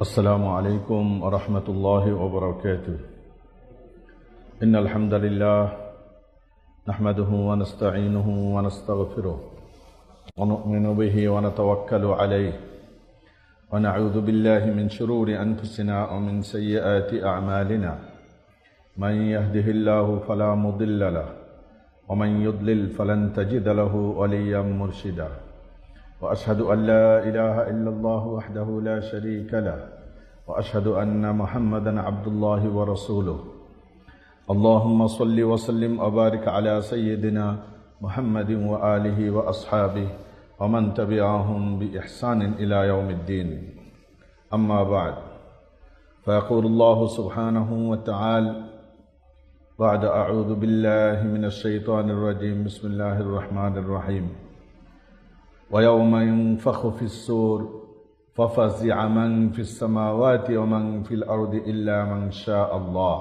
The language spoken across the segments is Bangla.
السلام عليكم ورحمة الله وبركاته. إن الحمد لله نحمده ونستعينه ونستغفره ونؤمن به ونتوكل عليه ونعوذ بالله من شرور أنفسنا ومن سيئات أعمالنا. من يهده الله فلا مضل له ومن يضلل فلن تجد له وليا مرشدا. وأشهد أن لا إله إلا الله وحده لا شريك له وأشهد أن محمدا عبد الله ورسوله. اللهم صل وسلم وبارك على سيدنا محمد وآله وأصحابه ومن تبعهم بإحسان إلى يوم الدين. أما بعد، فيقول الله سبحانه وتعالى بعد أعوذ بالله من الشيطان الرجيم. بسم الله الرحمن الرحيم. ويوم ينفخ في الصور ففزع من في السماوات ومن في الأرض إلا من شاء الله.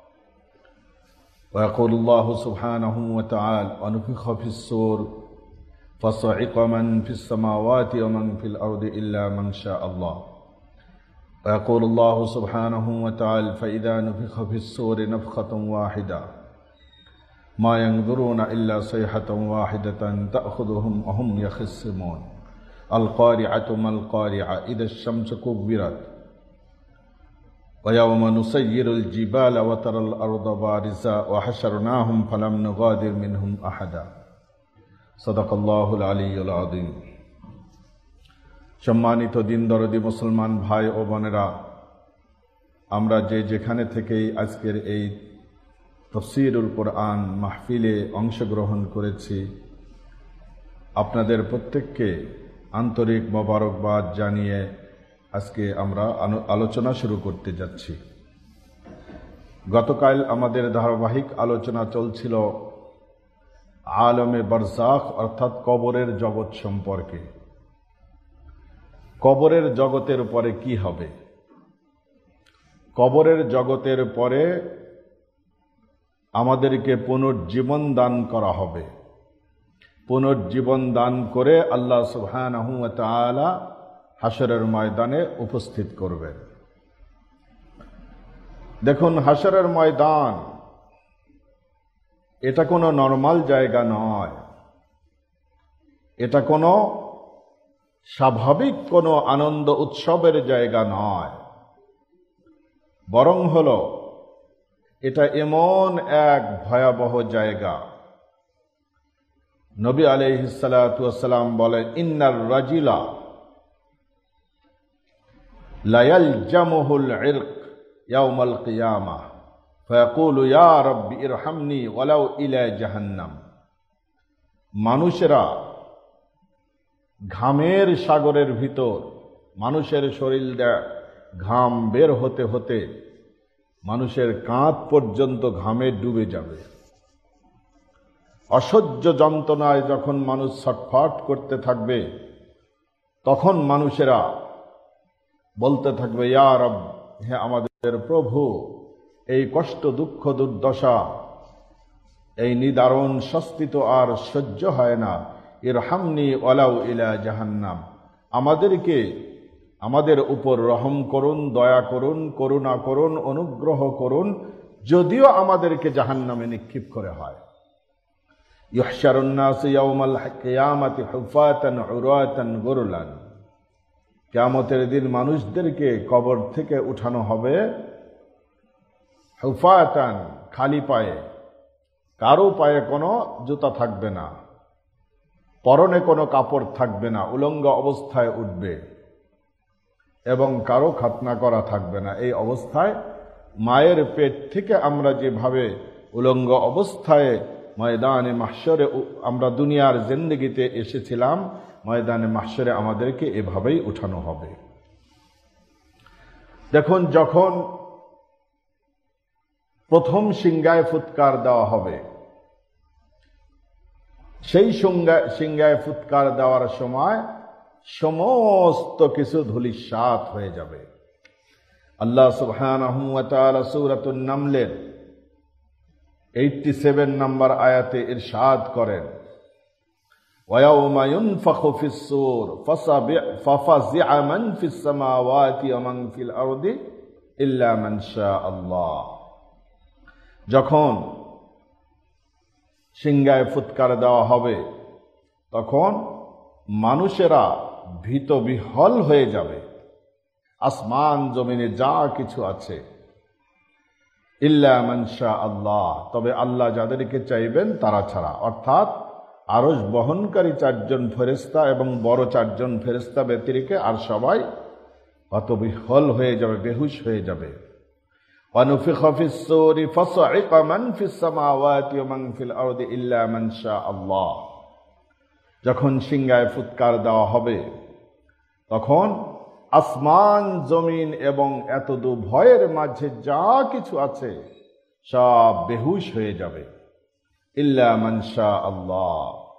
ويقول الله سبحانه وتعالى ونفخ في الصور فصعق من في السماوات ومن في الأرض إلا من شاء الله. ويقول الله سبحانه وتعالى فإذا نفخ في الصور نفخة واحدة ما ينظرون إلا صيحة واحدة تأخذهم وهم يخصمون. القارعة ما القارعة إذا الشمس كبرت ويوم نسير الجبال وترى الأرض بارزة وحشرناهم فلم نغادر منهم أحدا. صدق الله العلي العظيم. সম্মানিত দিন দরদি মুসলমান ভাই ও বোনেরা, আমরা যেখানে থেকেই আজকের এই তাফসীরুল কোরআন মাহফিলে অংশগ্রহণ করেছি, আপনাদের প্রত্যেককে আন্তরিক মোবারকবাদ জানিয়ে আজকে আমরা আলোচনা শুরু করতে যাচ্ছি। গতকাল আমাদের ধারাবাহিক আলোচনা চলছিল আলমে বারজাখ অর্থাৎ কবরের জগৎ সম্পর্কে। কবরের জগতের পরে কি হবে? কবরের জগতের পরে আমাদেরকে পুনর্জীবন দান করা হবে। পুনর্জীবন দান করে আল্লাহ সুবহানাহু ওয়া তাআলা হাশরের ময়দানে উপস্থিত করবেন। দেখুন, হাশরের ময়দান এটা কোনো নরমাল জায়গা নয়, এটা কোনো স্বাভাবিক কোনো আনন্দ উৎসবের জায়গা নয়, বরং হলো এটা এমন এক ভয়াবহ জায়গা। নবী আলাইহিস সালাতু ওয়াস সালাম বলেন, ইন্নার রাজিলা লা ইয়ালজামুহুল ইরক ইয়াউমাল কিয়ামাহ ফায়াকুলু ইয়া রাব্বি ইরহামনি ওয়ালাউ ইলা জাহান্নাম। মানুষেরা ঘামের সাগরের ভিতর, মানুষের শরীর দিয়ে ঘাম বের হতে হতে মানুষের কাঁধ পর্যন্ত ঘামে ডুবে যাবে। অসহ্য যন্ত্রণায় যখন মানুষ ছটফট করতে থাকবে, তখন মানুষেরা বলতে থাকবে, ইয়া রব, হে আমাদের প্রভু, এই কষ্ট দুঃখ দুর্দশা, এই নিদারুণ শাস্তি তো আর সহ্য হয় না। ইরহামনি ওয়ালাউ ইলা জাহান্নাম, আমাদেরকে আমাদের উপর রহম করুন, দয়া করুন, করুণা করুন, অনুগ্রহ করুন, যদিও আমাদেরকে জাহান্নামে নিক্ষেপ করে হয়। ইহশারুন নাস ইয়াউমাল কিয়ামাতি হুফাতান উরাতান গুরলান, কিয়ামতের দিন মানুষদেরকে কবর থেকে উঠানো হবে হুফাতান, খালি পায়ে, কারো পায়ে কোনো জুতা থাকবে না, পরনে কোনো কাপড় থাকবে না, উলঙ্গ অবস্থায় উঠবে এবং কারো খাতনা করা থাকবে না। এই অবস্থায় মায়ের পেট থেকে আমরা যেভাবে উলঙ্গ অবস্থায় ময়দানে মাহশরে আমরা দুনিয়ার জিন্দেগিতে এসেছিলাম, ময়দানে মাহশরে আমাদেরকে এভাবেই উঠানো হবে। দেখুন, যখন প্রথম সিংহায় ফুৎকার দেওয়া হবে, সেই সিংহায় ফুৎকার দেওয়ার সময় সমস্ত কিছু ধূলিসাৎ হয়ে যাবে। আল্লাহ সুবহানাহু ওয়া তাআলা সূরাতুন নামলের 87 নম্বর আয়াতে ইরশাদ করেন, وَيَوْمَ يُنْفَخُ فِي الصُّورِ فَفَزِعَ مَنْ فِي السَّمَاوَاتِ وَمَنْ فِي الْأَرْضِ إِلَّا مَنْ شَاءَ اللَّهُ। যখন সিংহায় ফুৎকার দেওয়া হবে তখন মানুষেরা ভীত বিহ্বল হয়ে যাবে, আসমান জমিনে যা কিছু আছে। ইল্লা মান শা আল্লাহ, তবে আল্লাহ যাদেরকে চাইবেন তারা ছাড়া, অর্থাৎ আরশ বহনকারী 4 জন ফেরেশতা এবং বড় 4 জন ফেরেশতা ব্যতিরেকে আর সবাই হতবিহ্বল হয়ে যাবে, বেহুশ হয়ে যাবে। ওয়ানুফিখা ফিস সূরি ফাসআইকা মান ফিস সামাওয়াতি ওয়া মান ফিল আরদি ইল্লা মান শা আল্লাহ। যখন সিংহায় ফুৎকার দেওয়া হবে তখন আসমান জমিন এবং এতদূ ভয়ের মাঝে যা কিছু আছে সব বেহুশ হয়ে যাবে। ইল্লা মান শা আল্লাহ,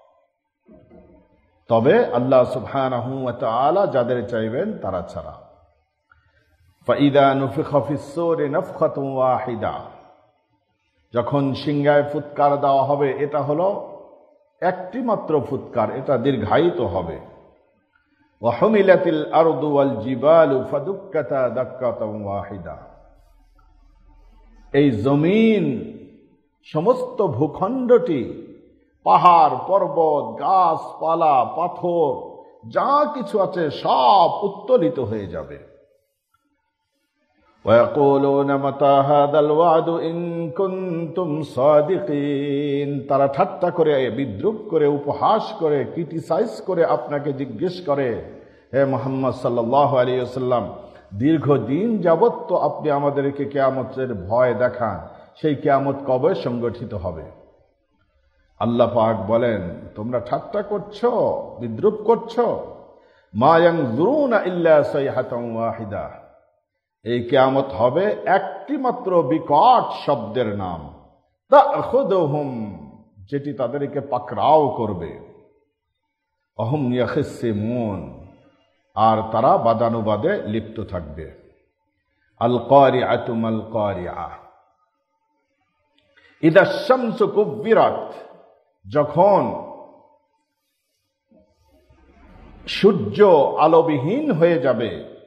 তবে আল্লাহ সুবহানাহু ওয়া তাআলা যাদের চাইবেন তারা ছাড়া। ফাইদা নুফিখা ফিস সূরি নাফখাতুন ওয়াহিদা, যখন সিংহায় ফুৎকার দেওয়া হবে, এটা হলো একটি মাত্র ফুৎকার, এটা দীর্ঘায়িত হবে। ওয়া হুমিলাতিল আরদু ওয়াল জিবালু ফাদুক্কাতা দাক্কাতান ওয়াহিদা, এই জমিন সমস্ত ভূখণ্ডটি, পাহাড় পর্বত গাছপালা পাথর যা কিছু আছে সব উত্তোলিত হয়ে যাবে। وَيَقُولُونَ مَتَى هَذَا الْوَعْدُ إِن كُنتُمْ صَادِقِينَ, তারা ঠাট্টা করে, বিদ্রূপ করে, উপহাস করে, ক্রিটিসাইজ করে আপনাকে জিজ্ঞেস করে, হে মুহাম্মদ সাল্লাল্লাহু আলাইহি ওয়াসাল্লাম, দীর্ঘদিন যাবত তো আপনি আমাদেরকে কিয়ামতের ভয় দেখান, সেই কিয়ামত কবে সংগঠিত হবে? আল্লাহ পাক বলেন, তোমরা ঠাট্টা করছো, বিদ্রূপ করছো। মা ইয়ানজুরুনা ইল্লা সাইহাতান ওয়াহিদা, এই কিয়ামত হবে একটি মাত্র বিকট শব্দের নাম, তাখুদুহুম, যেটি তাদেরকে পাকড়াও করবে। অহুম ইয়াখিসিমুন, আর তারা বাদানুবাদে লিপ্ত থাকবে। আল কারিআতু মাল কারিআ, ইদা শামসু কুব্বিরাত, যখন সূর্য আলোবিহীন হয়ে যাবে।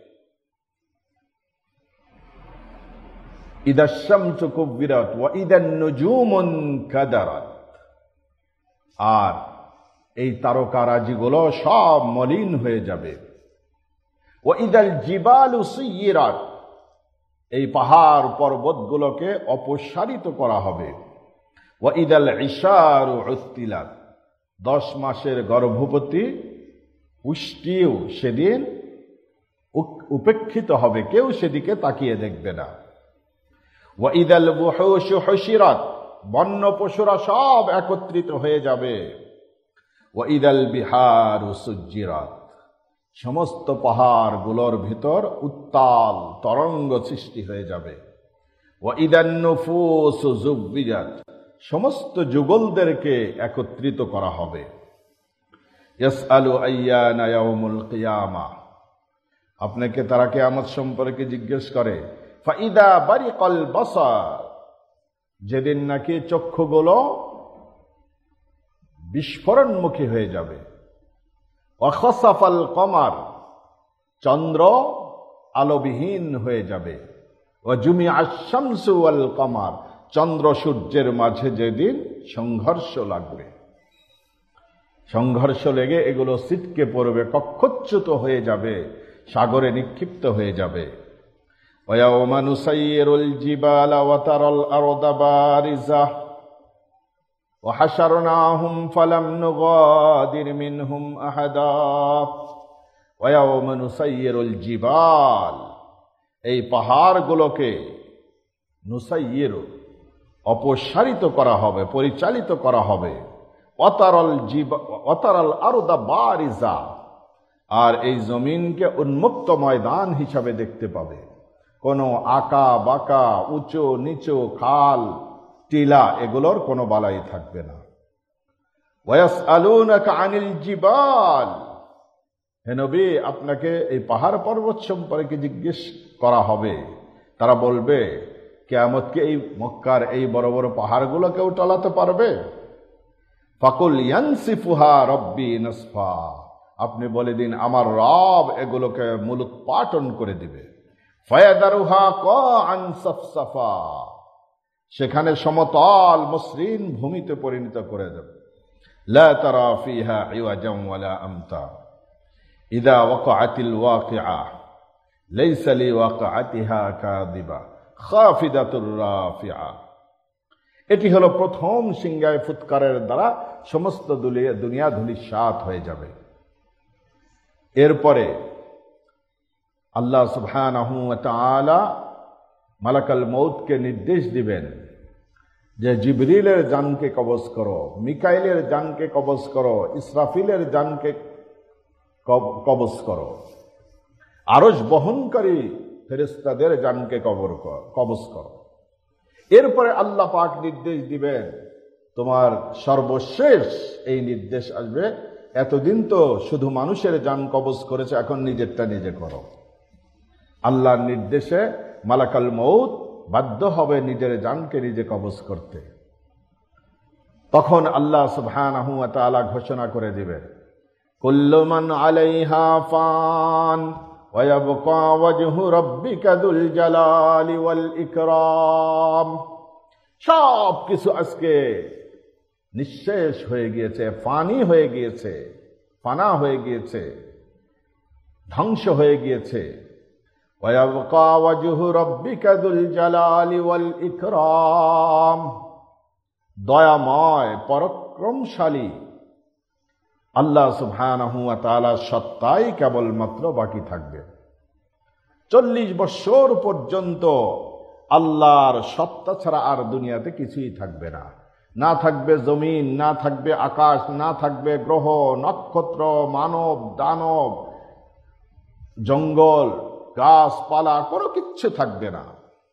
ইদা শামসু কুব্বিরাত ওয়া ইদান নুজুমুন কাদারাত, আর এই তারকারাজিগুলো সব মলিন হয়ে যাবে। ওয়া ইদাল জিবালু সুয়িরাত, এই পাহাড় পর্বতগুলোকে অপসারিত করা হবে। ওয়া ইদাল ইশারু উত্তিলাত, 10 মাসের গর্ভবতী পুষ্টিও সেদিন উপেক্ষিত হবে, কেউ সেদিকে তাকিয়ে দেখবে না। ওয়া ইদাল বুহুশু হুশিরাত, বন্য পশুরা সব একত্রিত হয়ে যাবে। ওয়া ইদাল বিহারু সুজ্জিরাত, সমস্ত পাহাড়গুলোর ভিতর উত্তাল তরঙ্গ সৃষ্টি হয়ে যাবে। ওয়া ইদান নুফুসু জুব্বিজাত, সমস্ত যুগলদেরকে একত্রিত করা হবে। ইয়াসআলু আইয়ানা ইয়াউমুল কিয়ামা, আপনাকে তারা কিয়ামত সম্পর্কে জিজ্ঞেস করে। ফাইদা বারিকাল বাসার, যেদিন নাকি চক্ষুগুলো বিস্ফোরণমুখী হয়ে যাবে। ওয়া খাসাফাল কমার, চন্দ্র আলোবিহীন হয়ে যাবে। ওয়া জুমিআশ শামসু ওয়াল কমার, চন্দ্র সূর্যের মাঝে যেদিন সংঘর্ষ লাগবে, সংঘর্ষ লেগে এগুলো ছিটকে পড়বে, কক্ষচ্যুত হয়ে যাবে, সাগরে নিক্ষিপ্ত হয়ে যাবে। ওয়ায়াউমা নুসাইয়িরুল জিবালা ওয়া তারাল আরদা বারিজাহ ওয়া হাশারনাহুম ফালাম নুগাদির মিনহুম আহাদা। ওয়ায়াউমা নুসাইয়িরুল জিবাল, এই পাহাড়গুলোকে নুসাইয়িরু, অপসারিত করা হবে, পরিচালিত করা হবে। ওয়াতারাল আরদা বারিজা, আর এই জমিনকে উন্মুক্ত ময়দান হিসাবে দেখতে পাবে, কোনো আঁকা বাঁকা উঁচু নিচু খাল টিলা এগুলোর কোনো বালাই থাকবে না। ওয়াসআলুনাকা আনিল জিবাল, হে নবী আপনাকে এই পাহাড় পর্বত সম্পর্কে জিজ্ঞেস করা হবে। তারা বলবে, কিয়ামতকে এই মক্কার এই বড় বড় পাহাড়গুলো কেউ টলাতে পারবে? ফাকুল ইয়ানসিফুহা রব্বি নাসফা, আপনি বলে দিন আমার রব এগুলোকে মূলোৎপাটন করে দিবে। ফায়াদারুহা কাআন সাফসাফা, সেখানে সমতল মসৃণ ভূমিতে পরিণত করে দেবে। লা তারা ফিহা ইওয়াজান ওয়ালা আমতা, ইযা ওয়াকাআতিল ওয়াকিআ লাইসা লিওয়াকাআতিহা কাযিবা খাফিদাতুর রাফিআ। এটি হলো প্রথম সিংহায় ফুৎকারের দ্বারা সমস্ত দুনিয়া ধূলিসাৎ হয়ে যাবে। এরপরে আল্লাহ সুবহানাহু ওয়া তাআলা মালাকাল মউতকে নির্দেশ দিবেন যে জিবরিলের জানকে কবজ করো, মিকাইলের জানকে কবজ করো, ইসরাফিলের জানকে কবজ করো, আরশ বহনকারী ফেরেশতাদের জানকে কবজ করো। এরপরে আল্লাহ পাক নির্দেশ দিবেন, তোমার সর্বশেষ এই নির্দেশ আসবে, এতদিন তো শুধু মানুষের জান কবজ করেছে, এখন নিজেরটা নিজে করো। আল্লাহর নির্দেশে মালাকাল মউত বাধ্য হবে নিজের জানকে নিজে কবজ করতে। তখন আল্লাহ সুবহানাহু ওয়া তাআলা ঘোষণা করে দিবেন, কুল্লু মান আলাইহা ফান ওয়া ইয়াবকা ওয়াজহু রাব্বিকা যুল জালালি ওয়াল ইকরাম। সব কিছু আজকে নিঃশেষ হয়ে গিয়েছে, ফানি হয়ে গিয়েছে, ফানা হয়ে গিয়েছে, ধ্বংস হয়ে গিয়েছে। ওয়ায়াবকা ওয়াজহু রাব্বিকা যুল জালালি ওয়াল ইকরাম, দয়াময় পরাক্রমশালী আল্লাহ সুবহানাহু ওয়া তাআলা সত্তাই কেবলমাত্র বাকি থাকবে। 40 বছর পর্যন্ত আল্লাহর সত্তা ছাড়া আর দুনিয়াতে কিছুই থাকবে না। না থাকবে জমিন, না থাকবে আকাশ, না থাকবে গ্রহ নক্ষত্র, মানব দানব, জঙ্গল গাছপালা, কোনো কিচ্ছু থাকবে না।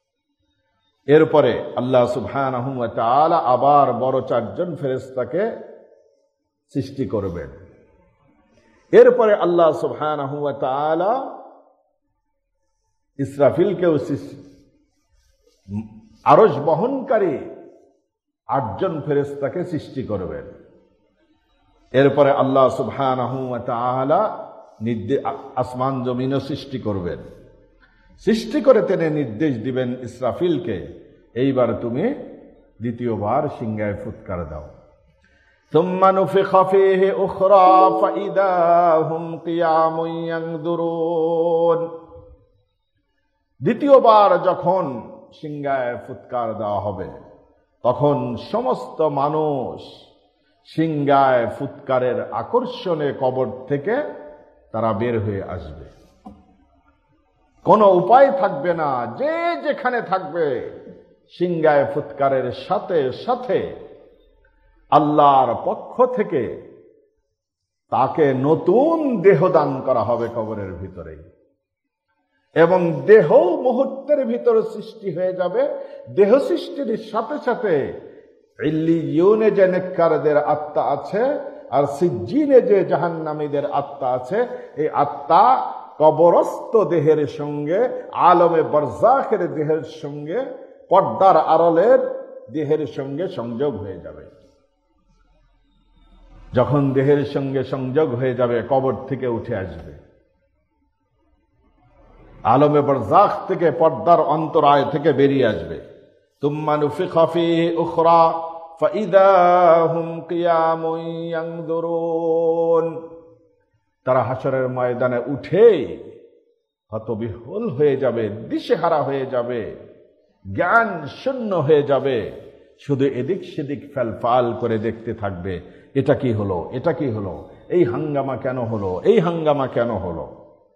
এরপরে আল্লাহ সুবহানাহু ওয়া তাআলা আবার বড় 4 জন ফেরেশতাকে সৃষ্টি করবেন। এরপরে আল্লাহ সুবহানাহু ওয়া তাআলা ইসরাফিলকেও আরশ বহনকারী 8 জন ফেরেশতাকে সৃষ্টি করবেন। এরপরে আল্লাহ সুবহানাহু ওয়া তাআলা আসমান জমিনও সৃষ্টি করবেন। সৃষ্টি করে তিনি নির্দেশ দিবেন ইসরাফিলকে, এইবার তুমি দ্বিতীয়বার সিংহায় ফুৎকার দাও। সুম্মা নুফিখা ফীহি উখরা ফাইদা হুম কিয়ামুন ইয়ানজুরুন। দ্বিতীয়বার যখন সিংহায় ফুৎকার দেওয়া হবে, তখন সমস্ত মানুষ সিংহায় ফুৎকারের আকর্ষণে কবর থেকে তারা বের হয়ে আসবে। কোনো উপায় থাকবে না, যে যেখানে থাকবে সিংহায় ফুৎকারের সাথে সাথে আল্লাহর পক্ষ থেকে তাকে নতুন দেহ দান করা হবে কবরের ভিতরে, এবং দেহ মুহূর্তের ভিতরে সৃষ্টি হয়ে যাবে। দেহ সৃষ্টির সাথে সাথে ইল্লিয়ুনে যে নেককারদের আত্মা আছে আর সিজ্জিনে যে জাহান্নামীদের আত্মা আছে, এই আত্মা কবরস্থ দেহের সঙ্গে আলমে বারজাখের দেহের সঙ্গে পর্দার আড়ালের দেহের সঙ্গে সংযোগ হয়ে যাবে। যখন দেহের সঙ্গে সংযোগ হয়ে যাবে, কবর থেকে উঠে আসবে, আলমে বারজাখ থেকে পর্দার অন্তরায় থেকে বেরিয়ে আসবে। তুম্মা নুফিখা ফীহি উখরা ফাইদা হুম কিয়ামুন ইয়ানজুরুন। তারা হাসরের ময়দানে উঠে হতবিহ্বল হয়ে যাবে, দিশেহারা হয়ে যাবে, জ্ঞান শূন্য হয়ে যাবে, শুধু এদিক সেদিক ফেলফাল করে দেখতে থাকবে, এটা কি হলো, এটা কি হলো, এই হাঙ্গামা কেন হলো, এই হাঙ্গামা কেন হলো।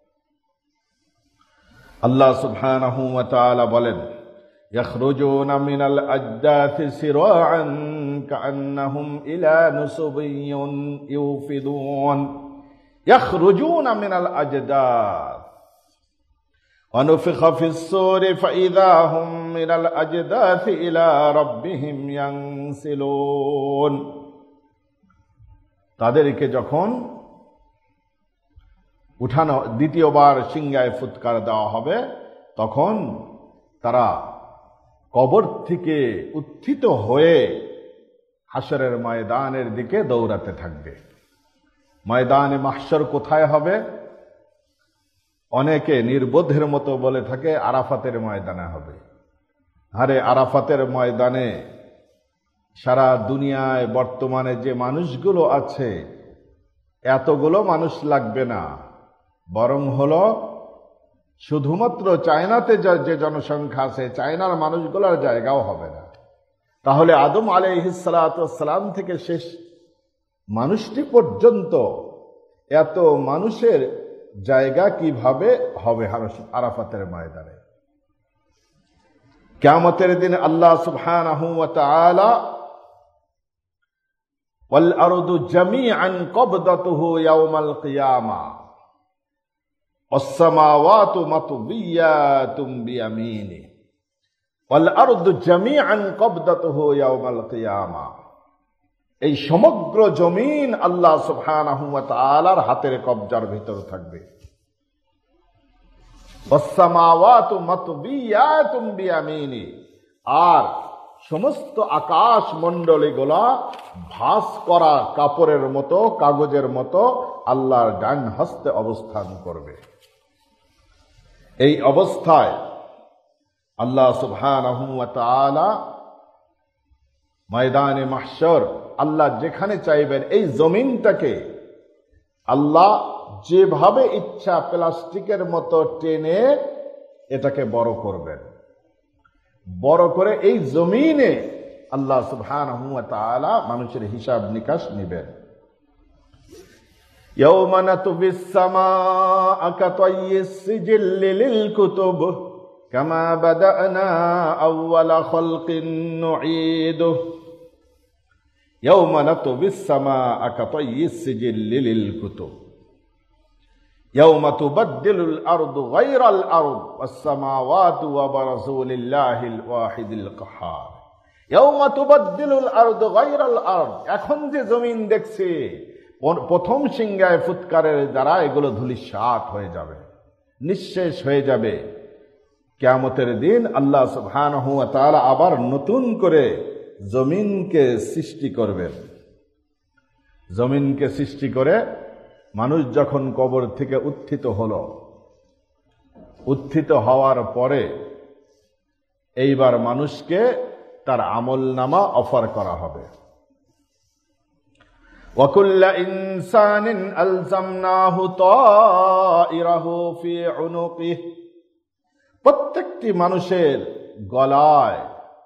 আল্লাহ সুবহানাহু ওয়া তাআলা বলেন, ইয়াখরুজুনা মিনাল আজদাথি সিরাআন কাআন্নাহুম ইলা নুসুবিয়্যিন ইউফিদুন। ইয়াখরুজুনা মিনাল আজদাথ ওয়া নুফিখা ফিস সূরি ফাইযা হুম মিনাল আজদাথি ইলা রাব্বিহিম ইয়ানসিলুন। তাদেরকে যখন উঠানো, দ্বিতীয়বার সিংহায় ফুৎকার দেওয়া হবে, তখন তারা কবর থেকে উত্থিত হয়ে হাশরের ময়দানের দিকে দৌড়াতে থাকবে। ময়দানে মাহশর কোথায় হবে? অনেকে নির্বোধের মতো বলে থাকে আরাফাতের ময়দানে হবে। আরে আরাফাতের ময়দানে সারা দুনিয়ায় বর্তমানে যে মানুষগুলো আছে এতগুলো মানুষ লাগবে না, বরং হলো শুধুমাত্র চায়নাতে যে জনসংখ্যা আছে চায়নার মানুষগুলোর জায়গাও হবে না। তাহলে আদম আলাইহিস সালাতু ওয়াস সালাম থেকে শেষ মানুষটি পর্যন্ত এত মানুষের জায়গা কিভাবে হবে আরাফাতের ময়দানে? কিয়ামতের দিন আল্লাহ সুবহানাহু ওয়া তাআলা ওয়াল আরদু জামিআন কবদাতুহু ইয়াওমাল কিয়ামা ওয়াস সামাওয়াতু মাতবিয়াতুম বিয়ামিনি ওয়াল আরদু জামিআন কবদাতুহু ইয়াওমাল কিয়ামা। এই সমগ্র জমিন আল্লাহ সুবহানাহু ওয়া তাআলার হাতের কবজার ভিতর থাকবে। ওয়াস সামাওয়াতু মাতবিয়াতুম বিয়ামিনি, আর সমস্ত আকাশ মণ্ডলীগুলা ভাঁজ করা কাপড়ের মতো, কাগজের মতো আল্লাহর ডান হস্তে অবস্থান করবে। এই অবস্থায় আল্লাহ সুবহানাহু ওয়া তাআলা ময়দানে মাহশর আল্লাহ যেখানে চাইবেন এই জমিনটাকে আল্লাহ যেভাবে ইচ্ছা প্লাস্টিকের মতো টেনে এটাকে বড় করবেন। বড় করে এই জমিনে আল্লাহ সুবহানাহু ওয়া তাআলা মানুষের হিসাব নিকাশ নেবেন। ইয়াওমা নাতবিস সামাআ কাতাইয়িস সিজিল্লি লিল কুতুব কামা বাদানা আউওয়ালা খালকিন নুঈদু। ইয়াওমা নাতবিস সামাআ কাতাইয়িস সিজিল্লি লিল কুতুব ইয়াওমা তুবাদদিলুল আরদু গায়রাল আরদ ওয়াস সামাওয়াতু ওয়া বারাযু লিল্লাহিল ওয়াহিদিল কাহ্হার। ইয়াওমা তুবাদদিলুল আরদু গায়রাল আরদ, এখন যে জমিন দেখছে প্রথম সিংহায় ফুৎকারের দ্বারা এগুলো ধূলিসাৎ হয়ে যাবে, নিঃশেষ হয়ে যাবে। কিয়ামতের দিন আল্লাহ সুবহানাহু ওয়া তাআলা আবার নতুন করে জমিনকে সৃষ্টি করবেন। জমিনকে সৃষ্টি করে মানুষ যখন কবর থেকে উত্থিত হলো, উত্থিত হওয়ার পরে এইবার মানুষকে তার আমলনামা অফার করা হবে। ওয়া কুল্লা ইনসানিন আলজামনাহু তাইরাহু ফি উনুকিহি, প্রত্যেকটি মানুষের গলায়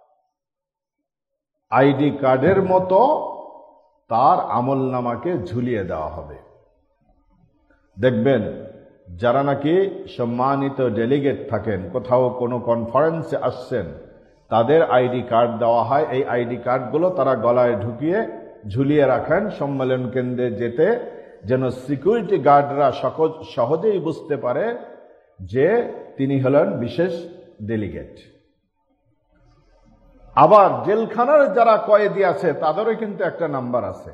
আইডি কার্ডের মতো তার আমলনামাকে ঝুলিয়ে দেওয়া হবে। দেখবেন যারা নাকি সম্মানিত ডেলিগেট থাকেন, কোথাও কোনো কনফারেন্সে আসছেন, তাদের আইডি কার্ড দেওয়া হয়। এই আইডি কার্ডগুলো তারা গলায় ঢুকিয়ে ঝুলিয়ে রাখেন সম্মেলন কেন্দ্রে যেতে, যেন সিকিউরিটি গার্ডরা সহজেই বুঝতে পারে যে তিনি হলেন বিশেষ ডেলিগেট। আবার জেলখানার যারা কয়েদি আছে তাদেরও কিন্তু একটা নাম্বার আছে,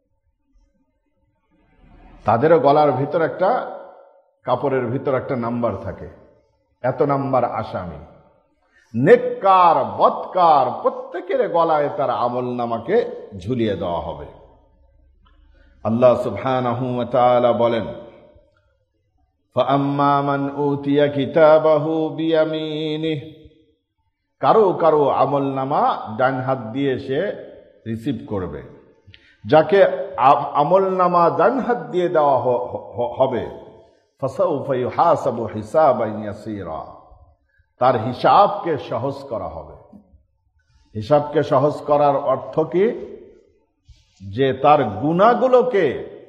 তাদেরও গলার ভিতর একটা কাপড়ের ভিতর একটা নাম্বার থাকে, এত নাম্বার আসামি। নেককার বদকার প্রত্যেকের গলায় তার আমলনামাকে ঝুলিয়ে দেওয়া হবে। আল্লাহ সুবহানাহু ওয়া তাআলা বলেন, ফাআম্মা মান উতিয়া কিতাবাহু বিয়ামিনিহি, কারো কারো আমলনামা ডান হাত দিয়ে সে রিসিভ করবে। যাকে আমলনামা ডান হাত দিয়ে দেওয়া হবে, ফাসাউফা ইউহাসাবু হিসাবান ইয়াসীরা, তার হিসাবকে সহজ করা হবে। হিসাবকে সহজ করার অর্থ কি? যে তার গুনাহগুলোকে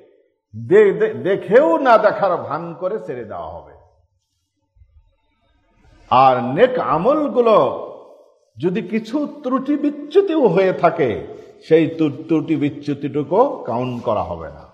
দেখেও না দেখার ভান করে ছেড়ে দেওয়া হবে। আর নেক আমলগুলো যদি কিছু ত্রুটি বিচ্যুতিও হয়ে থাকে, সেই ত্রুটি বিচ্যুতিটুকু কাউন্ট করা হবে না।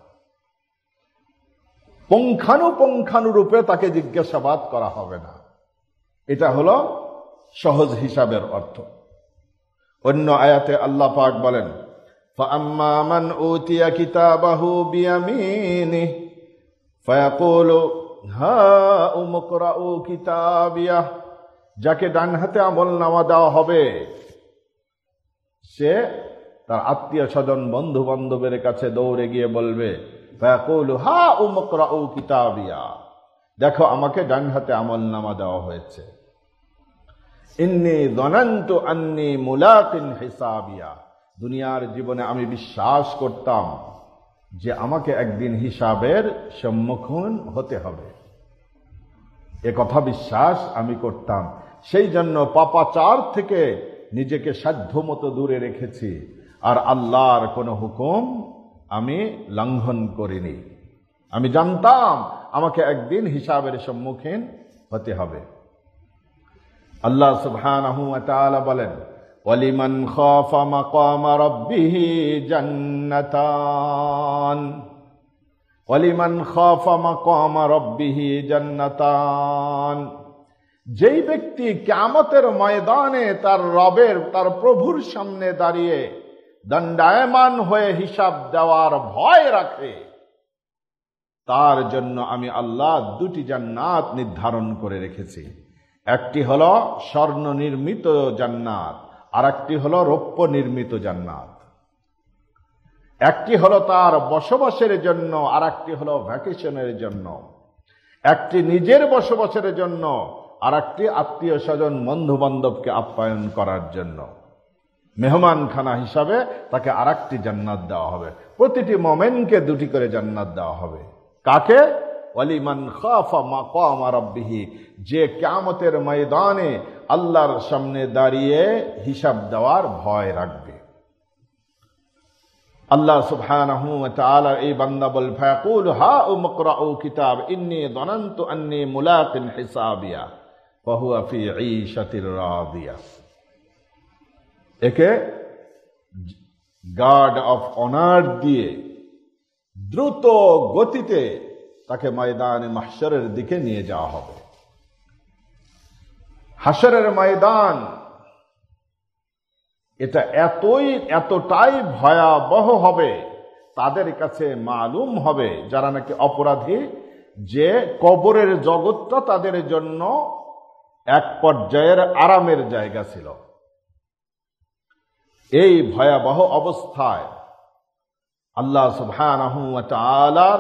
পুঙ্খানুপুঙ্খানুরূপে তাকে জিজ্ঞাসাবাদ করা হবে না। এটা হলো সহজ হিসাবের অর্থ। অন্য আয়াতে আল্লাহ পাক বলেন, ফাআম্মা মান উতিয়া কিতাবাহু বিয়ামিনিহি ফায়াকুলু হাউম ইকরাউ কিতাবিয়া, যাকে ডান হাতে আমলনামা দেওয়া হবে সে তার আত্মীয় স্বজন বন্ধু বান্ধবের কাছে দৌড়ে গিয়ে বলবে, ফায়াকুলু হা উমকরাউ কিতাবিয়া, দেখো আমাকে ডান হাতে আমলনামা দেওয়া হয়েছে। ইন্নী যনানতু আন্নী মুলাকিন হিসাবিয়া, দুনিয়ার জীবনে আমি বিশ্বাস করতাম যে আমাকে একদিন হিসাবের সম্মুখীন হতে হবে, এ কথা বিশ্বাস আমি করতাম। সেই জন্য পাপাচার থেকে নিজেকে সাধ্যমতো দূরে রেখেছি, আর আল্লাহর কোনো হুকুম আমি লঙ্ঘন করিনি। আমি জানতাম আমাকে একদিন হিসাবের সম্মুখীন হতে হবে। আল্লাহ সুবহানাহু ওয়া তাআলা বলেন, ওয়ালিমান খাফা মাকামা রাব্বিহি জান্নাতান, ওয়ালিমান খাফা মাকামা রাব্বিহি জান্নাতান, যেই ব্যক্তি কিয়ামতের ময়দানে তার রবের, তার প্রভুর সামনে দাঁড়িয়ে দণ্ডায়মান হয়ে হিসাব দেওয়ার ভয় রাখে, তার জন্য আমি আল্লাহ দুটি জান্নাত নির্ধারণ করে রেখেছি। একটি হলো স্বর্ণ নির্মিত জান্নাত, আর একটি হলো রৌপ্য নির্মিত জান্নাত। একটি হলো তার বসবাসের জন্য, আর একটি হলো ভ্যাকেশনের জন্য। একটি নিজের বসবাসের জন্য, আর একটি আত্মীয় স্বজন বন্ধু বান্ধবকে আপ্যায়ন করার জন্য। মেহমানখানা হিসাবে তাকে আর একটি জান্নাত দেওয়া হবে। প্রতিটি মোমেনকে দুটি করে জান্নাত দেওয়া হবে। কাকে? ওয়ালিমান খাফা মাকামা রাব্বিহি, যে কিয়ামতের ময়দানে আল্লাহর সামনে দাঁড়িয়ে হিসাব দেওয়ার ভয় রাখবে। আল্লাহ সুবহানাহু ওয়া তাআলা এই বান্দা বল, ফায়াকুল হা উমকরাউ কিতাব ইন্নী যনানতু আন্নী মুলাকিন হিসাবিয়া ফাহুয়া ফি ঈশাতির রাদিয়া। একে গার্ড অফ অনার দিয়ে দ্রুত গতিতে তাকে ময়দানে মাহশরের দিকে নিয়ে যাওয়া হবে। হাশরের ময়দান এটা এতটাই ভয়াবহ হবে, তাদের কাছে মালুম হবে যারা নাকি অপরাধী, যে কবরের জগৎটা তাদের জন্য এক পর্যায়ের আরামের জায়গা ছিল। এই ভয়াবহ অবস্থায় আল্লাহ সুবহানাহু ওয়া তাআলার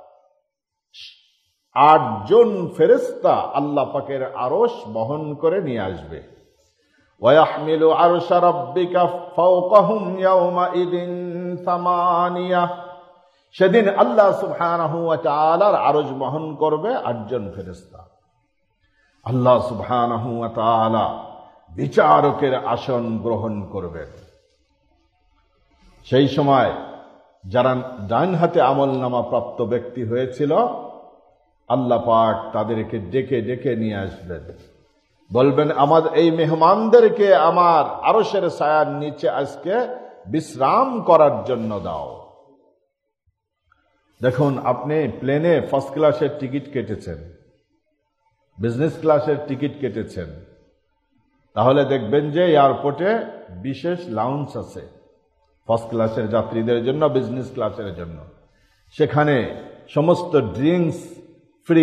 8 জন ফেরেশতা আল্লাহ পাকের আরশ বহন করে নিয়ে আসবে। ওয়াহমিলু আরশা রাব্বিকা ফাওকাহুম ইয়াওমাইদিন সামানিয়া, সেদিন আল্লাহ সুবহানাহু ওয়া তাআলার আরশ বহন করবে 8 জন ফেরেশতা। আল্লাহ সুবহানাহু ওয়া তাআলা বিচারকের আসন গ্রহণ করবেন। সেই সময় যারা ডান হাতে আমলনামা প্রাপ্ত ব্যক্তি হয়েছিল, আল্লাহ পাক তাদেরকে ডেকে ডেকে নিয়ে আসবেন, বলবেন আমাদের এই মেহমানদেরকে আমার আরশের ছায়ার নিচে আজকে বিশ্রাম করার জন্য দাও। দেখুন, আপনি প্লেনে ফার্স্ট ক্লাসের টিকিট কেটেছেন, বিজনেস ক্লাসের টিকিট কেটেছেন, তাহলে দেখবেন যে এয়ারপোর্টে বিশেষ লাউঞ্জ আছে ফার্স্ট ক্লাসের যাত্রীদের জন্য, বিজনেস ক্লাসের জন্য। সেখানে সমস্ত ড্রিঙ্কস ফ্রি,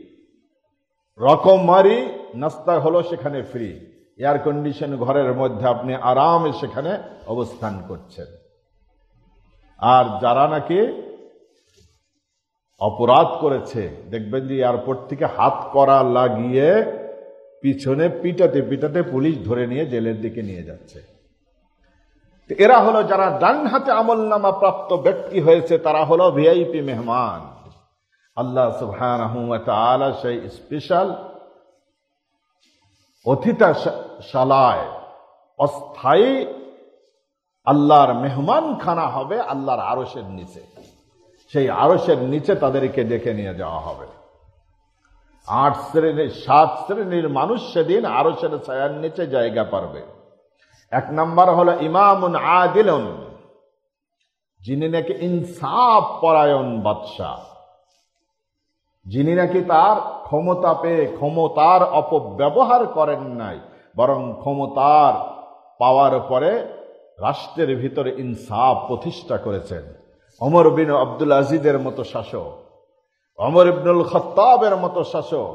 রকমারি নাস্তা হলো সেখানে ফ্রি। এয়ার কন্ডিশন ঘরের মধ্যে আপনি আরামে সেখানে অবস্থান করছেন। আর যারা নাকি অপরাধ করেছে, দেখবেন যে এয়ারপোর্ট থেকে হাত করা লাগিয়ে পিছনে পিটাতে পিটাতে পুলিশ ধরে নিয়ে জেলের দিকে নিয়ে যাচ্ছে। এরা হলো যারা ডান হাতে আমলনামা প্রাপ্ত ব্যক্তি হয়েছে, তারা হলো ভিআইপি মেহমান। আল্লাহ সুবহানাহু ওয়া তাআলা সেই স্পেশাল অতিথিশালায় অস্থায়ী আল্লাহর মেহমান খানা হবে আল্লাহর আরশের নিচে। সেই আরশের নিচে তাদেরকে ডেকে নিয়ে যাওয়া হবে। 7 শ্রেণীর মানুষ সেদিন আরশের ছায়ার নিচে জায়গা পাবে। 1 নম্বর হলো ইমামুন আদিলুন, যিনি নাকি ইনসাফ পরায়ণ বাদশাহ, যিনি নাকি তার ক্ষমতা পেয়ে ক্ষমতার অপব্যবহার করেন নাই, বরং ক্ষমতার পাওয়ার পরে রাষ্ট্রের ভিতরে ইনসাফ প্রতিষ্ঠা করেছেন। ওমর বিন আব্দুল আজিজের মতো শাসক, ওমর ইবনুল খাত্তাবের মতো শাসক,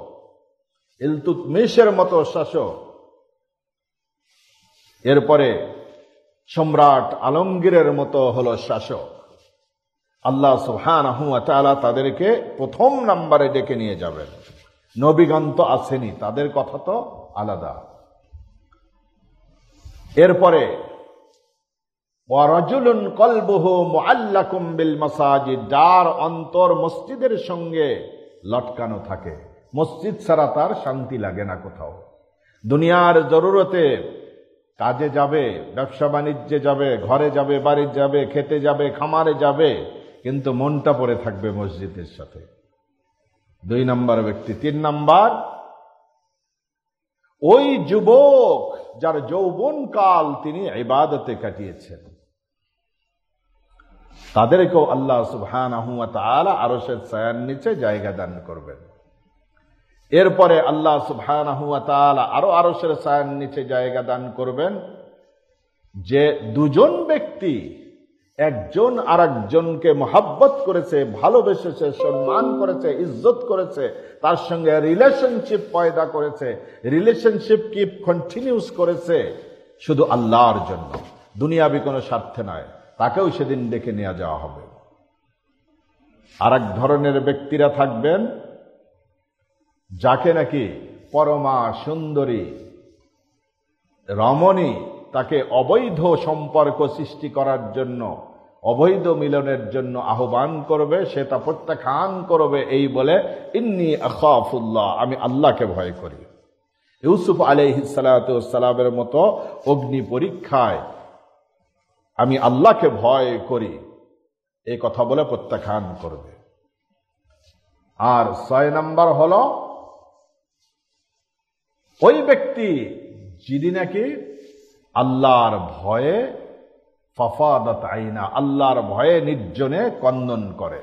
ইলতুতমিশের মতো শাসক, এরপরে সম্রাট আলমগীরের মতো হলো শাসক। আল্লাহ সুবহানাহু ওয়া তাআলা তাদেরকে প্রথম নম্বরে ডেকে নিয়ে যাবেন। নবীগণ তো আসেনি, তাদের কথা তো আলাদা। এরপরে ওয়ারাজুলুন কলবুহু মুআল্লাকুম বিল মাসাজিদ, যার অন্তর মসজিদের সঙ্গে লটকানো থাকে, মসজিদ ছাড়া তার শান্তি লাগে না কোথাও। দুনিয়ার জরুরতে কাজে যাবে, ব্যবসা বাণিজ্যে যাবে, ঘরে যাবে, বাড়ি যাবে, খেতে যাবে, খামারে যাবে, কিন্তু মনটা পড়ে থাকবে মসজিদের সাথে। 2 নম্বর ব্যক্তি। 3 নম্বর, ওই যুবক যার যৌবনকাল তিনি ইবাদতে কাটিয়েছেন, তাদেরকেও আল্লাহ সুবহানাহু ওয়া তাআলা আরশের ছায়ার নিচে জায়গা দান করবেন। এরপরে আল্লাহ সুবহানাহু ওয়া তাআলা আরো আরশের ছায়ার নিচে জায়গা দান করবেন যে দুজন ব্যক্তি একজন আরেকজনকে মহব্বত করেছে, ভালোবেসেছে, সম্মান করেছে, ইজ্জত করেছে, তার সঙ্গে রিলেশনশিপ পয়দা করেছে, রিলেশনশিপ কি কন্টিনিউস করেছে শুধু আল্লাহর জন্য, দুনিয়াবি কোনো স্বার্থে নয়, তাকেও সেদিন ডেকে নিয়ে যাওয়া হবে। আরেক ধরনের ব্যক্তিরা থাকবেন যাকে নাকি পরমা সুন্দরী রমণী তাকে অবৈধ সম্পর্ক সৃষ্টি করার জন্য, অবৈধ মিলনের জন্য আহ্বান করবে, সে তা প্রত্যাখ্যান করবে এই বলে, ইন্নী আখাফুল্লাহ, আমি আল্লাহকে ভয় করি। ইউসুফ আলাইহিস সালাতু ওয়াস সালামের মতো অগ্নি পরীক্ষায় আমি আল্লাহকে ভয় করি এই কথা বলে প্রত্যাখ্যান করবে। আর 6 নম্বর হলো ওই ব্যক্তি যিনি নাকি আল্লাহর ভয়ে ফাফাদাত আইনা, আল্লাহর ভয়ে নির্জনে ক্রন্দন করে,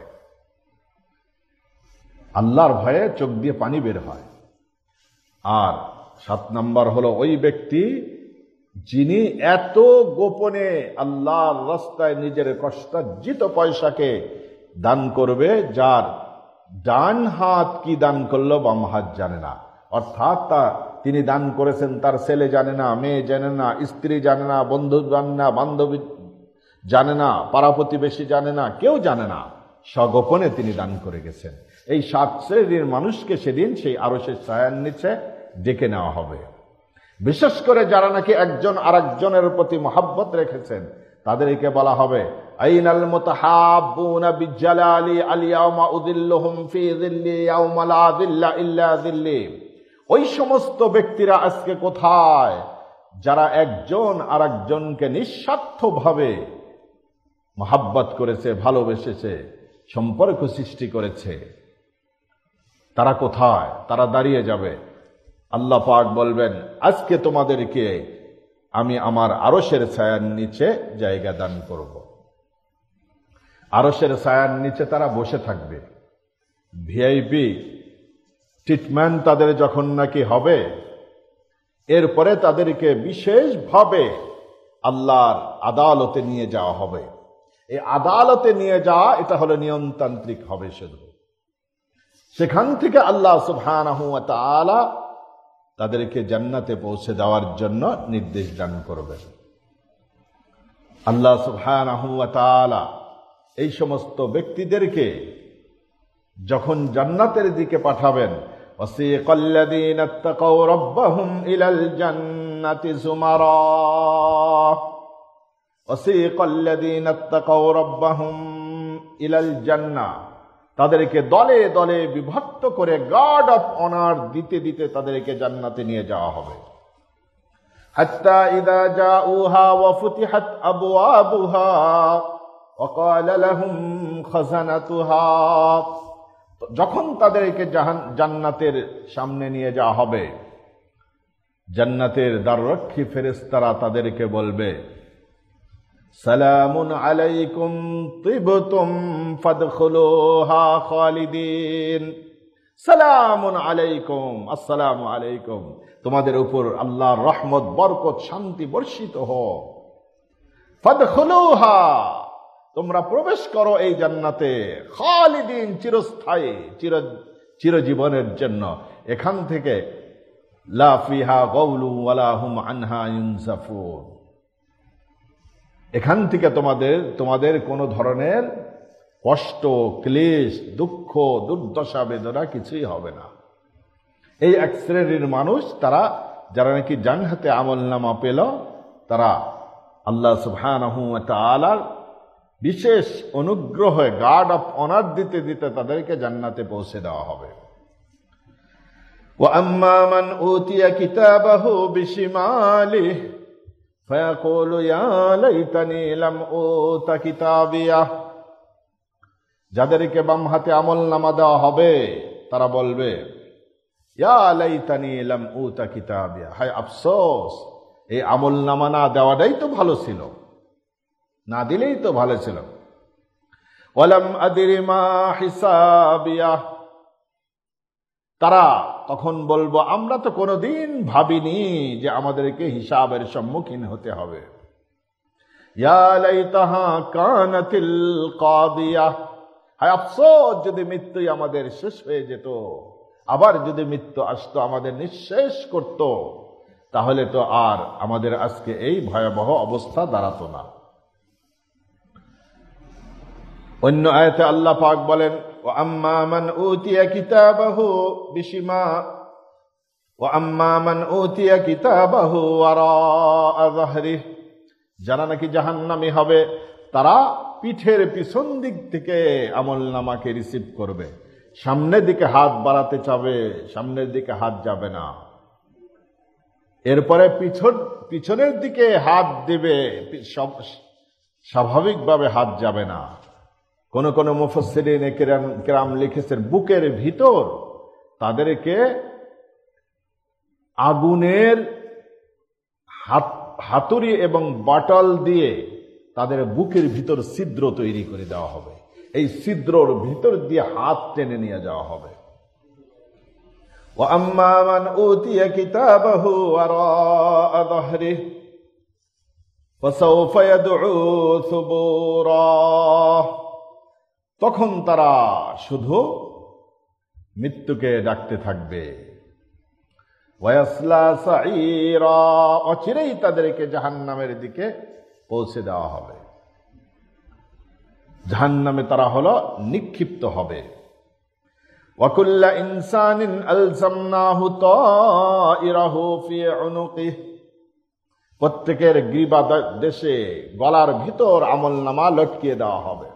আল্লাহর ভয়ে চোখ দিয়ে পানি বের হয়। আর 7 নম্বর হলো ওই ব্যক্তি যিনি এত গোপনে আল্লাহর রাস্তায় নিজের কষ্টার্জিত পয়সাকে দান করবে, যার ডান হাত কি দান করলো বাম হাত জানে না। অর্থাৎ তিনি দান করেছেন তার ছেলে জানে না, মেয়ে জানে না, স্ত্রী জানে না, বন্ধু জানে না, বান্ধবী জানে না, পাড়া প্রতিবেশী জানে না, কেউ জানে না, সগোপনে তিনি দান করে গেছেন। এই 7 শ্রেণীর মানুষকে সেদিন সেই আরশের ছায়ার নিচে ডেকে নেওয়া হবে। বিশেষ করে যারা নাকি একজন আরেকজনের প্রতি মহব্বত রেখেছেন তাদেরকে বলা হবে, আইনাল মুতাহাব্বুনা বিজালালি আল ইয়াউমা উযিল্লুহুম ফি যিল্লি ইয়াউমা লা যিল্লা ইল্লা যিল্লি। ওই সমস্ত ব্যক্তিরা আজকে কোথায় যারা একজন আরেকজনকে নিঃস্বার্থভাবে মহব্বত করেছে, ভালোবেসেছে, সম্পর্ক সৃষ্টি করেছে, তারা কোথায়? তারা দাঁড়িয়ে যাবে। আল্লাহ পাক বলবেন, আজকে তোমাদেরকে আমি আমার আরশের ছায়ার নিচে জায়গা দান করব। আরশের ছায়ার নিচে তারা বসে থাকবে। ভিআইপি ট্রিটমেন্ট তাদের যখন নাকি হবে, এরপরে তাদেরকে বিশেষভাবে আল্লাহর আদালতে নিয়ে যাওয়া হবে। এই আদালতে নিয়ে যাওয়া এটা হলো নিয়মতান্ত্রিক হবে শুধু। সেখান থেকে আল্লাহ সুবহানাহু ওয়া তাআলা তাদেরকে জান্নাতে পৌঁছে দেওয়ার জন্য নির্দেশ দান করবেন। আল্লাহ সুবহানাহু ওয়া তাআলা এই সমস্ত ব্যক্তিদেরকে যখন জান্নাতের দিকে পাঠাবেন, ওয়াসিকাল্লাযীনা ইত্তাকাউ রাব্বাহুম ইলাল জান্নাতি যুমারা, ওয়াসিকাল্লাযীনা ইত্তাকাউ রাব্বাহুম ইলাল জান্নাহ, তাদেরকে দলে দলে বিভক্ত করে গার্ড অফ অনার দিতে দিতে তাদেরকে জান্নাতে নিয়ে যাওয়া হবে। হাত্তা ইযা জাউহা ওয়া ফুতিহাত আবওয়াবুহা ওয়া ক্বালা লাহুম খাযানাতুহা, যখন তাদেরকে জান্নাতের সামনে নিয়ে যাওয়া হবে, জান্নাতের দ্বাররক্ষী ফেরেশতারা তাদেরকে বলবে, সালামুন আলাইকুম তিবতুম ফাদখুলুহা খালিদিন। সালামুন আলাইকুম, আসসালামু আলাইকুম, তোমাদের উপর আল্লাহর রহমত, বরকত, শান্তি বর্ষিত হোক। ফাদখুলুহা, তোমরা প্রবেশ করো এই জান্নাতে, খালিদিন, চিরস্থায়ী, চিরজীবনের জন্য। এখান থেকে লা ফিহা গাউলু ওয়ালা হুম আনহা ইউনজাফুন, এখান থেকে তোমাদের কোনো ধরনের কষ্ট, ক্লেশ, দুঃখ, দুর্দশা, বেদনা কিছুই হবে না। এই এক শ্রেণীর মানুষ, যারা নাকি জান্নাতে আমলনামা পেল, তারা আল্লাহ সুবহানাহু ওয়া তাআলার বিশেষ অনুগ্রহে গার্ড অফ অনার দিতে দিতে তাদেরকে জান্নাতে পৌঁছে দেওয়া হবে। ওয়া আম্মা মান উতিয়া কিতাবাহু বিশিমালিহি ফায়াকুলু ইয়া লাইতানি লাম উতা কিতাবিয়া। যাদেরকে বাম হাতে আমলনামা দেওয়া হবে তারা বলবে, ইয়া লাইতানি লাম উতা কিতাবিয়া, হায় আফসোস, এই আমলনামা না দেওয়াটাই তো ভালো ছিল, না দিলেই তো ভালো ছিল। ওয়ালাম আদরি মা হিসাবিয়া, তারা তখন বলবো, আমরা তো কোনোদিন ভাবিনি যে আমাদেরকে হিসাবের সম্মুখীন হতে হবে। ইয়া লাইতাহা কানাতিল কাদিয়া, হায় আফসোস, যদি মৃত্যুই আমাদের শেষ হয়ে যেত, আবার যদি মৃত্যু আসতো আমাদের নিঃশেষ করত, তাহলে তো আর আমাদের আজকে এই ভয়াবহ অবস্থা দাঁড়াতো না। অন্য আয়াতে আল্লাহ পাক বলেন, ওয়া আম্মা মান উতিয়া কিতাবাহু ওয়া আম্মা মান উতিয়া কিতাবাহু ওয়ারাআ যাহরিহি, যারা নাকি জাহান্নামী হবে তারা পিঠের পিছন দিক থেকে আমলনামাকে রিসিভ করবে। সামনের দিকে হাত বাড়াতে চাবে, সামনের দিকে হাত যাবে না। এরপরে পিছনের দিকে হাত দেবে, স্বাভাবিকভাবে হাত যাবে না। কোন কোন মুফাসসিরিন কিরাম লিখেছেন, বুকের ভিতর তাদেরকে আগুনের হাতুড়ি এবং বাটল দিয়ে তাদের বুকের ভিতর ছিদ্র তৈরি করে দেওয়া হবে। এই ছিদ্রর ভিতর দিয়ে হাত টেনে নিয়ে যাওয়া হবে। ওয়া আম্মা মান উতিয়া কিতাবাহু ওয়ারাআ যাহরিহি ফাসাউফা ইয়াদউ সুবুরা, তখন তারা শুধু মৃত্যুকে ডাকতে থাকবে। ওয়ায়াসলা সাঈরা, অচিরেই তাদেরকে জাহান্নামের দিকে পৌঁছে দেওয়া হবে। জাহান্নামে তারা হলো নিক্ষিপ্ত হবে। ওয়া কুল্লা ইনসানিন আলজামনাহু তাইরাহু ফি উনুকিহি, প্রত্যেকের গ্রীবা দেশে গলার ভিতর আমলনামা লটকিয়ে দেওয়া হবে।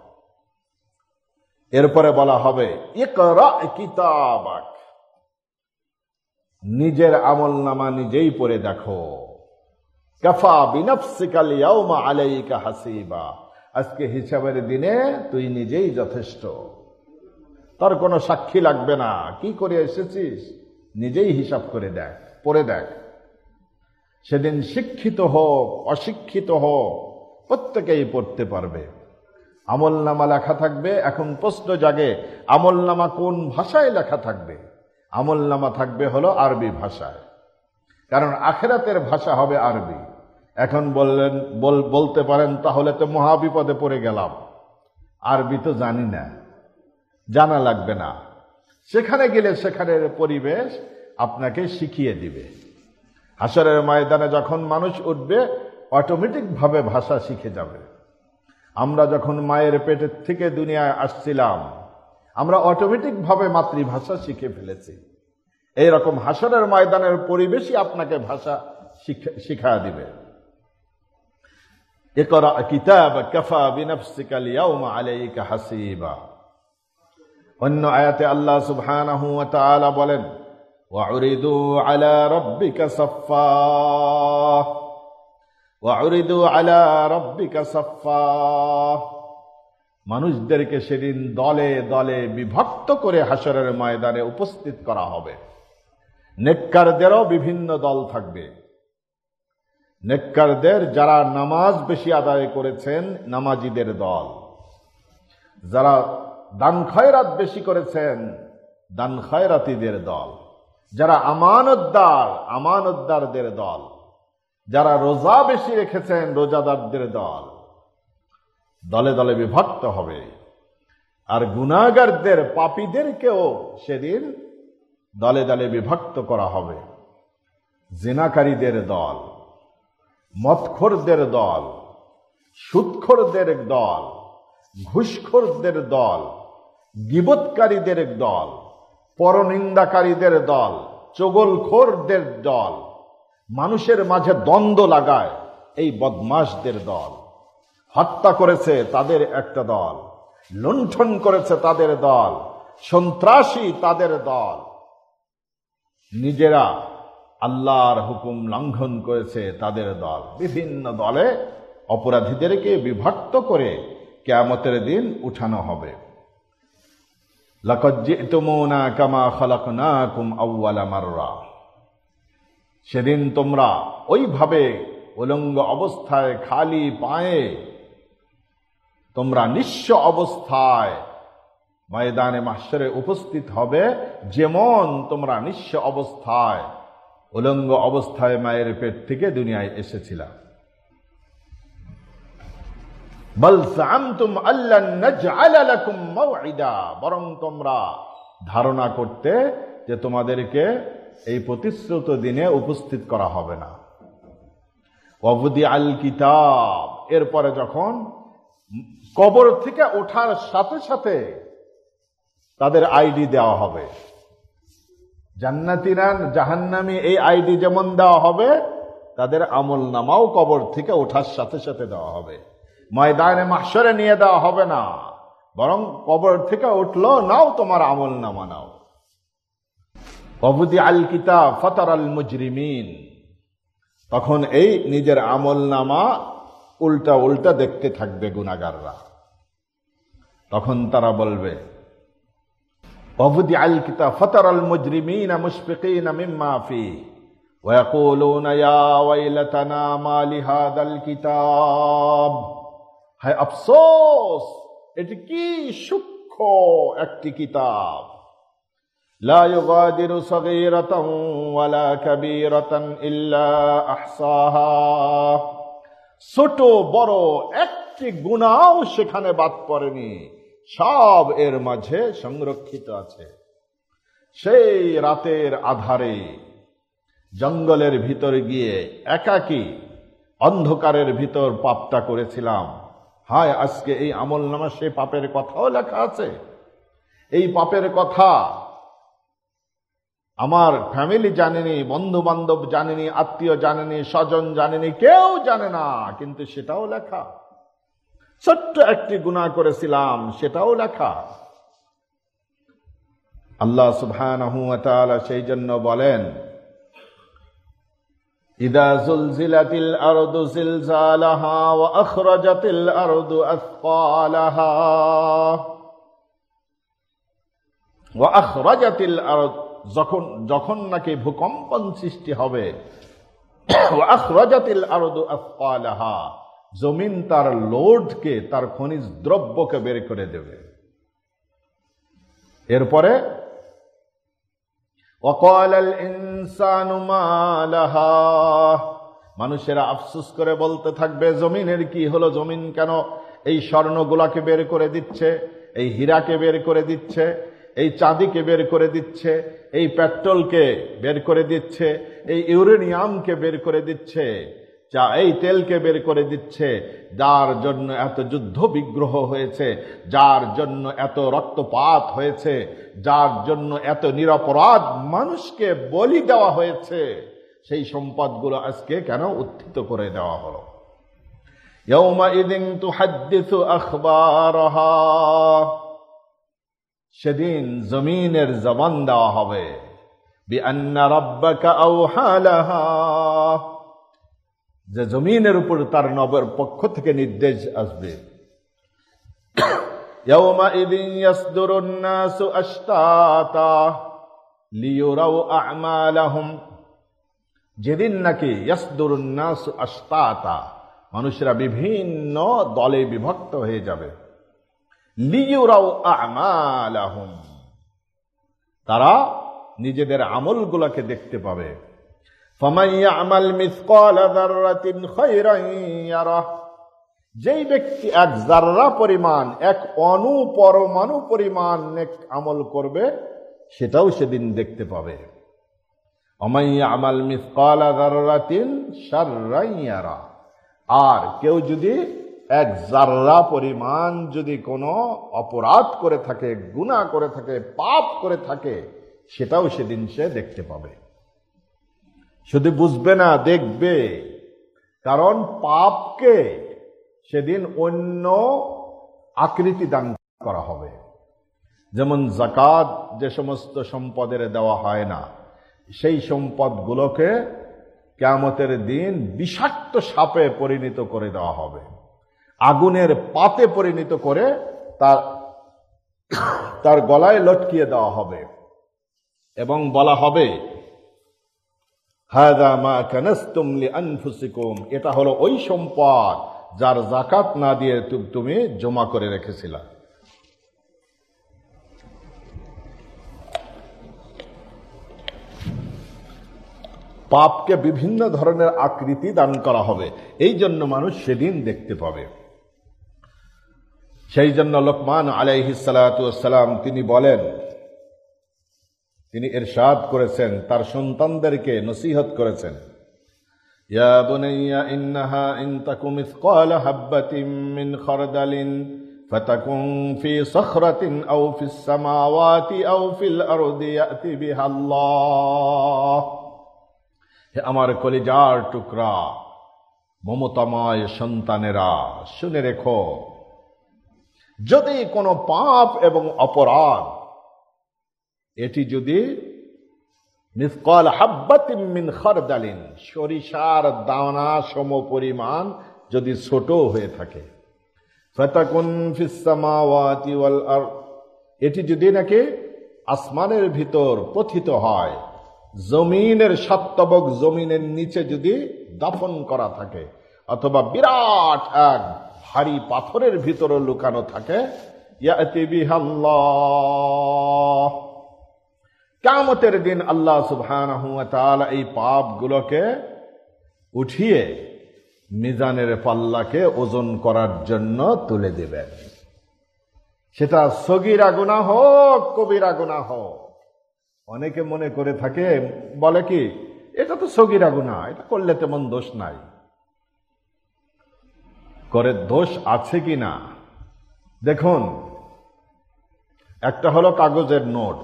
এরপরে বলা হবে, ইকরা কিতাবাক, নিজের আমলনামা নিজেই পড়ে দেখো। কাফা বিনাফসিকাল ইয়াউমা আলাইকা হাসিবা, আজকে হিসাবের দিনে তুই নিজেই যথেষ্ট, তার কোনো সাক্ষী লাগবে না। কি করে এসেছিস নিজেই হিসাব করে দেখ, পড়ে দেখ। সেদিন শিক্ষিত হোক অশিক্ষিত হোক প্রত্যেকেই পড়তে পারবে। আমলনামা লেখা থাকবে। এখন প্রশ্ন জাগে, আমলনামা কোন ভাষায় লেখা থাকবে? আমলনামা থাকবে হলো আরবি ভাষায়, কারণ আখিরাতের ভাষা হবে আরবি। এখন বলতে পারেন, তাহলে তো মহাবিপদে পড়ে গেলাম, আরবি তো জানি না। জানা লাগবে না, সেখানে গেলে সেখানের পরিবেশ আপনাকে শিখিয়ে দিবে। হাসরের ময়দানে যখন মানুষ উঠবে, অটোমেটিক ভাবে ভাষা শিখে যাবে। আমরা যখন মায়ের পেটের থেকে দুনিয়ায় আসছিলাম, আমরা অটোমেটিক ভাবে মাতৃভাষা শিখে ফেলেছি। এইরকম হাসরের ময়দানের পরিবেশই আপনাকে ভাষা শিখা দিবে। ইকরা কিতাবাক কাফা বিনাফসিকাল ইয়াউমা আলাইকা হাসিবা। অন্য আয়াতে আল্লাহ সুবহানাহু ওয়া তাআলা বলেন, ওয়াউরিদু আলা রাব্বিকা সাফফা ওয়াউরিদু আলা রাব্বিকা সাফফা, মানুষদেরকে সেদিন দলে দলে বিভক্ত করে হাসরের ময়দানে উপস্থিত করা হবে। নেককারদেরও বিভিন্ন দল থাকবে। নেককারদের, যারা নামাজ বেশি আদায় করেছেন, নামাজীদের দল। যারা দান খয়রাত বেশি করেছেন, দান খয়রাতিদের দল। যারা আমানতদারদের দল। যারা রোজা বেশি রেখেছেন, রোজাদারদের দল। দলে দলে বিভক্ত হবে। আর গুনাহগারদের, পাপীদেরকেও সেদিন দলে দলে বিভক্ত করা হবে। জিনাকারীদের দল, মদখোরদের দল, সুদখোরদের দল, ঘুষখোরদের দল, গীবতকারীদের দল, পরনিন্দাকারীদের দল, চগলখোরদের দল, মানুষের মাঝে দ্বন্দ্ব লাগায় এই বদমাশদের দল। হত্যা করেছে তাদের একটা দল, লুণ্ঠন করেছে তাদের দল, সন্ত্রাসী তাদের দল, নিজেরা আল্লাহর হুকুম লঙ্ঘন করেছে তাদের দল। বিভিন্ন দলে অপরাধীদেরকে বিভক্ত করে কিয়ামতের দিন উঠানো হবে। লাকাদ জিতুমুনা কামা খালাকনাকুম আউওয়ালা মাররা, সেদিন তোমরা ওইভাবে উলঙ্গ অবস্থায় খালি পায়ে তোমরা নিঃস্ব অবস্থায় ময়দানে মাহশরে উপস্থিত হবে, যেমন তোমরা নিঃস্ব অবস্থায় উলঙ্গ অবস্থায় মায়ের পেট থেকে দুনিয়ায় এসেছিলা। বল জামতুম আল্লান নাজআলা লাকুম মাওঈদা, বরং তোমরা ধারণা করতে যে তোমাদেরকে এই প্রতিশ্রুত দিনে উপস্থিত করা হবে না। ওয়াবুদি আল কিতাব, এরপরে যখন কবর থেকে ওঠার সাথে সাথে তাদের আইডি দেওয়া হবে। জান্নাতীরা জাহান্নামী এই আইডি যেমন দেওয়া হবে, তাদের আমল নামাও কবর থেকে ওঠার সাথে সাথে দেওয়া হবে। ময়দানে মাহশরে নিয়ে দেওয়া হবে না, বরং কবর থেকে উঠলো, নাও তোমার আমল নামা নাও। ওয়াবুদি আল কিতাব ফাতারাল মুজরিমিন, তখন এই নিজের আমল নামা উল্টা উল্টা দেখতে থাকবে গুনাহগাররা। তখন তারা বলবে ওয়াবুদি আল কিতাব ফাতারাল মুজরিমিনা মুশফিকিনা মিম্মা ফি ওয়া ইয়াকুলুনা ইয়া ওয়াইলাতানা মা লিহাদাল কিতাব, হায় আফসোস, এটি কি সূক্ষ্ম একটি কিতাব। লা ইউগাদিরু সগীরাতান ওয়ালা কাবীরাতান ইল্লা আহসাহা, ছোট বড় একটি গুনাহও সেখানে বাদ পড়েনি, সব এর মাঝে সংরক্ষিত আছে। সেই রাতের আধারে জঙ্গলের ভিতরে গিয়ে একাকী অন্ধকারের ভিতর পাপটা করেছিলাম, হায় আজকে এই আমল নামা সেই পাপের কথাও লেখা আছে। এই পাপের কথা আমার ফ্যামিলি জানেনি, বন্ধু বান্ধব জানেনি, আত্মীয় জানেনি, স্বজন জানেনি, কেউ জানে না, কিন্তু সেটাও লেখা। ছোট্ট একটি গুনাহ করেছিলাম, সেটাও লেখা। আল্লাহ সুবহানাহু ওয়া তাআলা সেই জন্য বলেন, ইদা জুলজিলাতিল আরদু জিলজালাহা ওয়া আখরাজাতিল আরদু আসফালাহা ওয়া আখরাজাতিল আরদ, যখন নাকি ভূকম্পন সৃষ্টি হবে, ওয়া আখরাজাতিল আরদু আসফালাহা, জমিন তার লোডকে, তার খনিজ দ্রব্যকে বের করে দেবে। এরপরে ওয়াকালাল ইনসানু মা লাহা, মানুষেরা আফসোস করে বলতে থাকবে, জমিনের কি হলো, জমিন কেন এই স্বর্ণগুলাকে বের করে দিচ্ছে, এই হীরাকে বের করে দিচ্ছে, এই চাঁদিকে বের করে দিচ্ছে, এই পেট্রোলকে বের করে দিচ্ছে, এই ইউরেনিয়ামকে বের করে দিচ্ছে, এই তেলকে বের করে দিচ্ছে, যার জন্য এত যুদ্ধ বিগ্রহ হয়েছে, যার জন্য এত রক্তপাত হয়েছে, যার জন্য এত নিরপরাধ মানুষকে বলি দেওয়া হয়েছে, সেই সম্পদগুলো আজকে কেন উত্থিত করে দেওয়া হলো। ইয়াউমাইযিন তুহাদ্দিসু আখবারাহা, সেদিন জমিনের জবান দেওয়া হবে, বিআন্না রাব্বাকা আওহা লাহা, যে জমিনের উপর তার নবের পক্ষ থেকে নির্দেশ আসবে। ইয়াউমাইযিন ইয়াসদুরুন নাসু আশতাতা লিয়ুরাউ আ'মালাহুম, যেদিন নাকি ইয়াসদুরুন নাসু আশতাতা, মানুষেরা বিভিন্ন দলে বিভক্ত হয়ে যাবে। লিয়ুরাউ আ'মালাহুম, তারা নিজেদের আমলগুলোকে দেখতে পাবে। ফামান ইয়া'মাল মিসকালা যাররাতিন খায়রান ইয়ারাহ, যেই ব্যক্তি এক যাররা পরিমাণ, এক অণু পরমাণু পরিমাণ নেক আমল করবে, সেটাও সেদিন দেখতে পাবে। ওমান ইয়া'মাল মিসকালা যাররাতিন শাররান ইয়ারাহ, আর কেউ যদি এক জাররা পরিমাণ যদি কোনো অপরাধ করে থাকে, গুনাহ করে থাকে, পাপ করে থাকে, সেটাও সেদিন সে দেখতে পাবে। শুধু বুঝবে না, দেখবে। কারণ পাপকে সেদিন অন্য আকৃতি দান করা হবে। যেমন যাকাত যে সমস্ত সম্পদের দেওয়া হয় না, সেই সম্পদগুলোকে কিয়ামতের দিন বিষাক্ত সাপে পরিণত করে দেওয়া হবে, আগুনের পাতে পরিণত করে তার গলায় লটকিয়ে দেওয়া হবে এবং বলা হবে, হাযা মা কানাসতুম লিআনফুসিকুম, এটা হলো ওই সম্পদ যার যাকাত না দিয়ে তুমি জমা করে রেখেছিলা। পাপকে বিভিন্ন ধরনের আকৃতি দান করা হবে, এই জন্য মানুষ সেদিন দেখতে পাবে। সেই জন্য লোকমান আলাইহিস সালাতু ওয়াস সালাম তিনি বলেন, তিনি ইরশাদ করেছেন, তার সন্তানদেরকে নসিহত করেছেন, ইয়া বুনাইয়া ইন্নাহা ইন তাকুম মিসকালা হাববাতিন মিন খারদালিন ফাতাকুন ফি সখরাতিন আও ফিস সামাওয়াতি আও ফিল আরদি ইয়াতি বিহাল্লাহ। হে আমার কলিজার টুকরা, মমতাময় সন্তানেরা, শুনে রেখো, যদি কোনো পাপ এবং অপরাধ এটি যদি মিসকাল হাব্বাতিন মিন খারদালিন, সরিষার দানা সম পরিমাণ যদি ছোট হয়ে থাকে, ফাতাকুন ফিস সামাওয়াতি ওয়াল আরদ, এটি যদি নাকি আসমানের ভিতর পতিত হয়, জমিনের সাতবক জমিনের নিচে যদি দাফন করা থাকে, অথবা বিরাট এক ভারী পাথরের ভিতরে লুকানো থাকে, ইয়াতি বিহাল্লাহ, কিয়ামতের দিন আল্লাহ সুবহানাহু ওয়া তাআলা এই পাপগুলোকে উঠিয়ে মিজানের পাল্লাকে ওজন করার জন্য তুলে দেবেন। সেটা সগীরা গুনাহ হোক, কবিরা গুনাহ হোক। অনেকে মনে করে থাকে, বলে কি, এটা তো সগীরা গুনাহ, এটা করলে তেমন দোষ নাই। করে দোষ আছে কি না দেখুন। একটা হলো কাগজের নোট।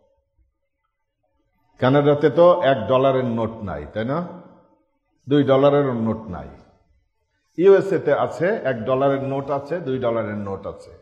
কানাডাতে তো $1 নোট নাই, তাই না? $2 নোট নাই। ইউএসএ তে আছে $1 নোট আছে, $2 নোট আছে।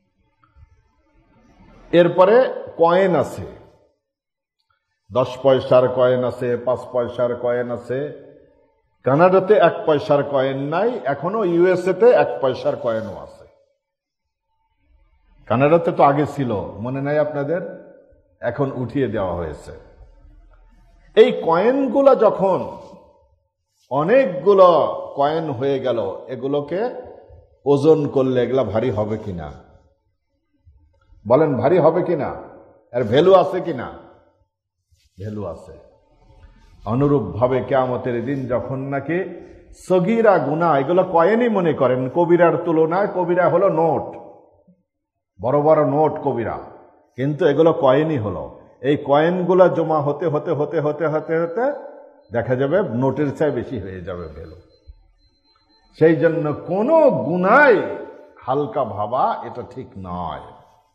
এরপরে কয়েন আছে, 10 পয়সার কয়েন আছে, 5 পয়সার কয়েন আছে। কানাডাতে 1 পয়সার কয়েন নাই, এখনো ইউএসএ তে 1 পয়সার কয়েনও আছে। কানাডাতে তো আগে ছিল, মনে নাই আপনাদের? এখন উঠিয়ে দেওয়া হয়েছে। এই কয়েনগুলা যখন অনেকগুলো কয়েন হয়ে গেল, এগুলোকে ওজন করলে এগুলা ভারী হবে কিনা বলেন? ভারী হবে কিনা? এর ভ্যালু আছে কিনা? ভ্যালু আছে। অনুরূপ ভাবে কিয়ামতের দিন যখন নাকি সগীরা গুনাহ, এগুলো কয়েনই মনে করেন, কবিরার তুলনায় কবিরা হলো নোট, বড় বড় নোট কবিরা, কিন্তু এগুলো কয়েনই হলো। এই কয়েনগুলো জমা হতে হতে হতে হতে হতে হতে দেখা যাবে নোটের চেয়ে বেশি হয়ে যাবে ভ্যালু। সেই জন্য কোনো গুনাহ হালকা ভাবা এটা ঠিক নয়।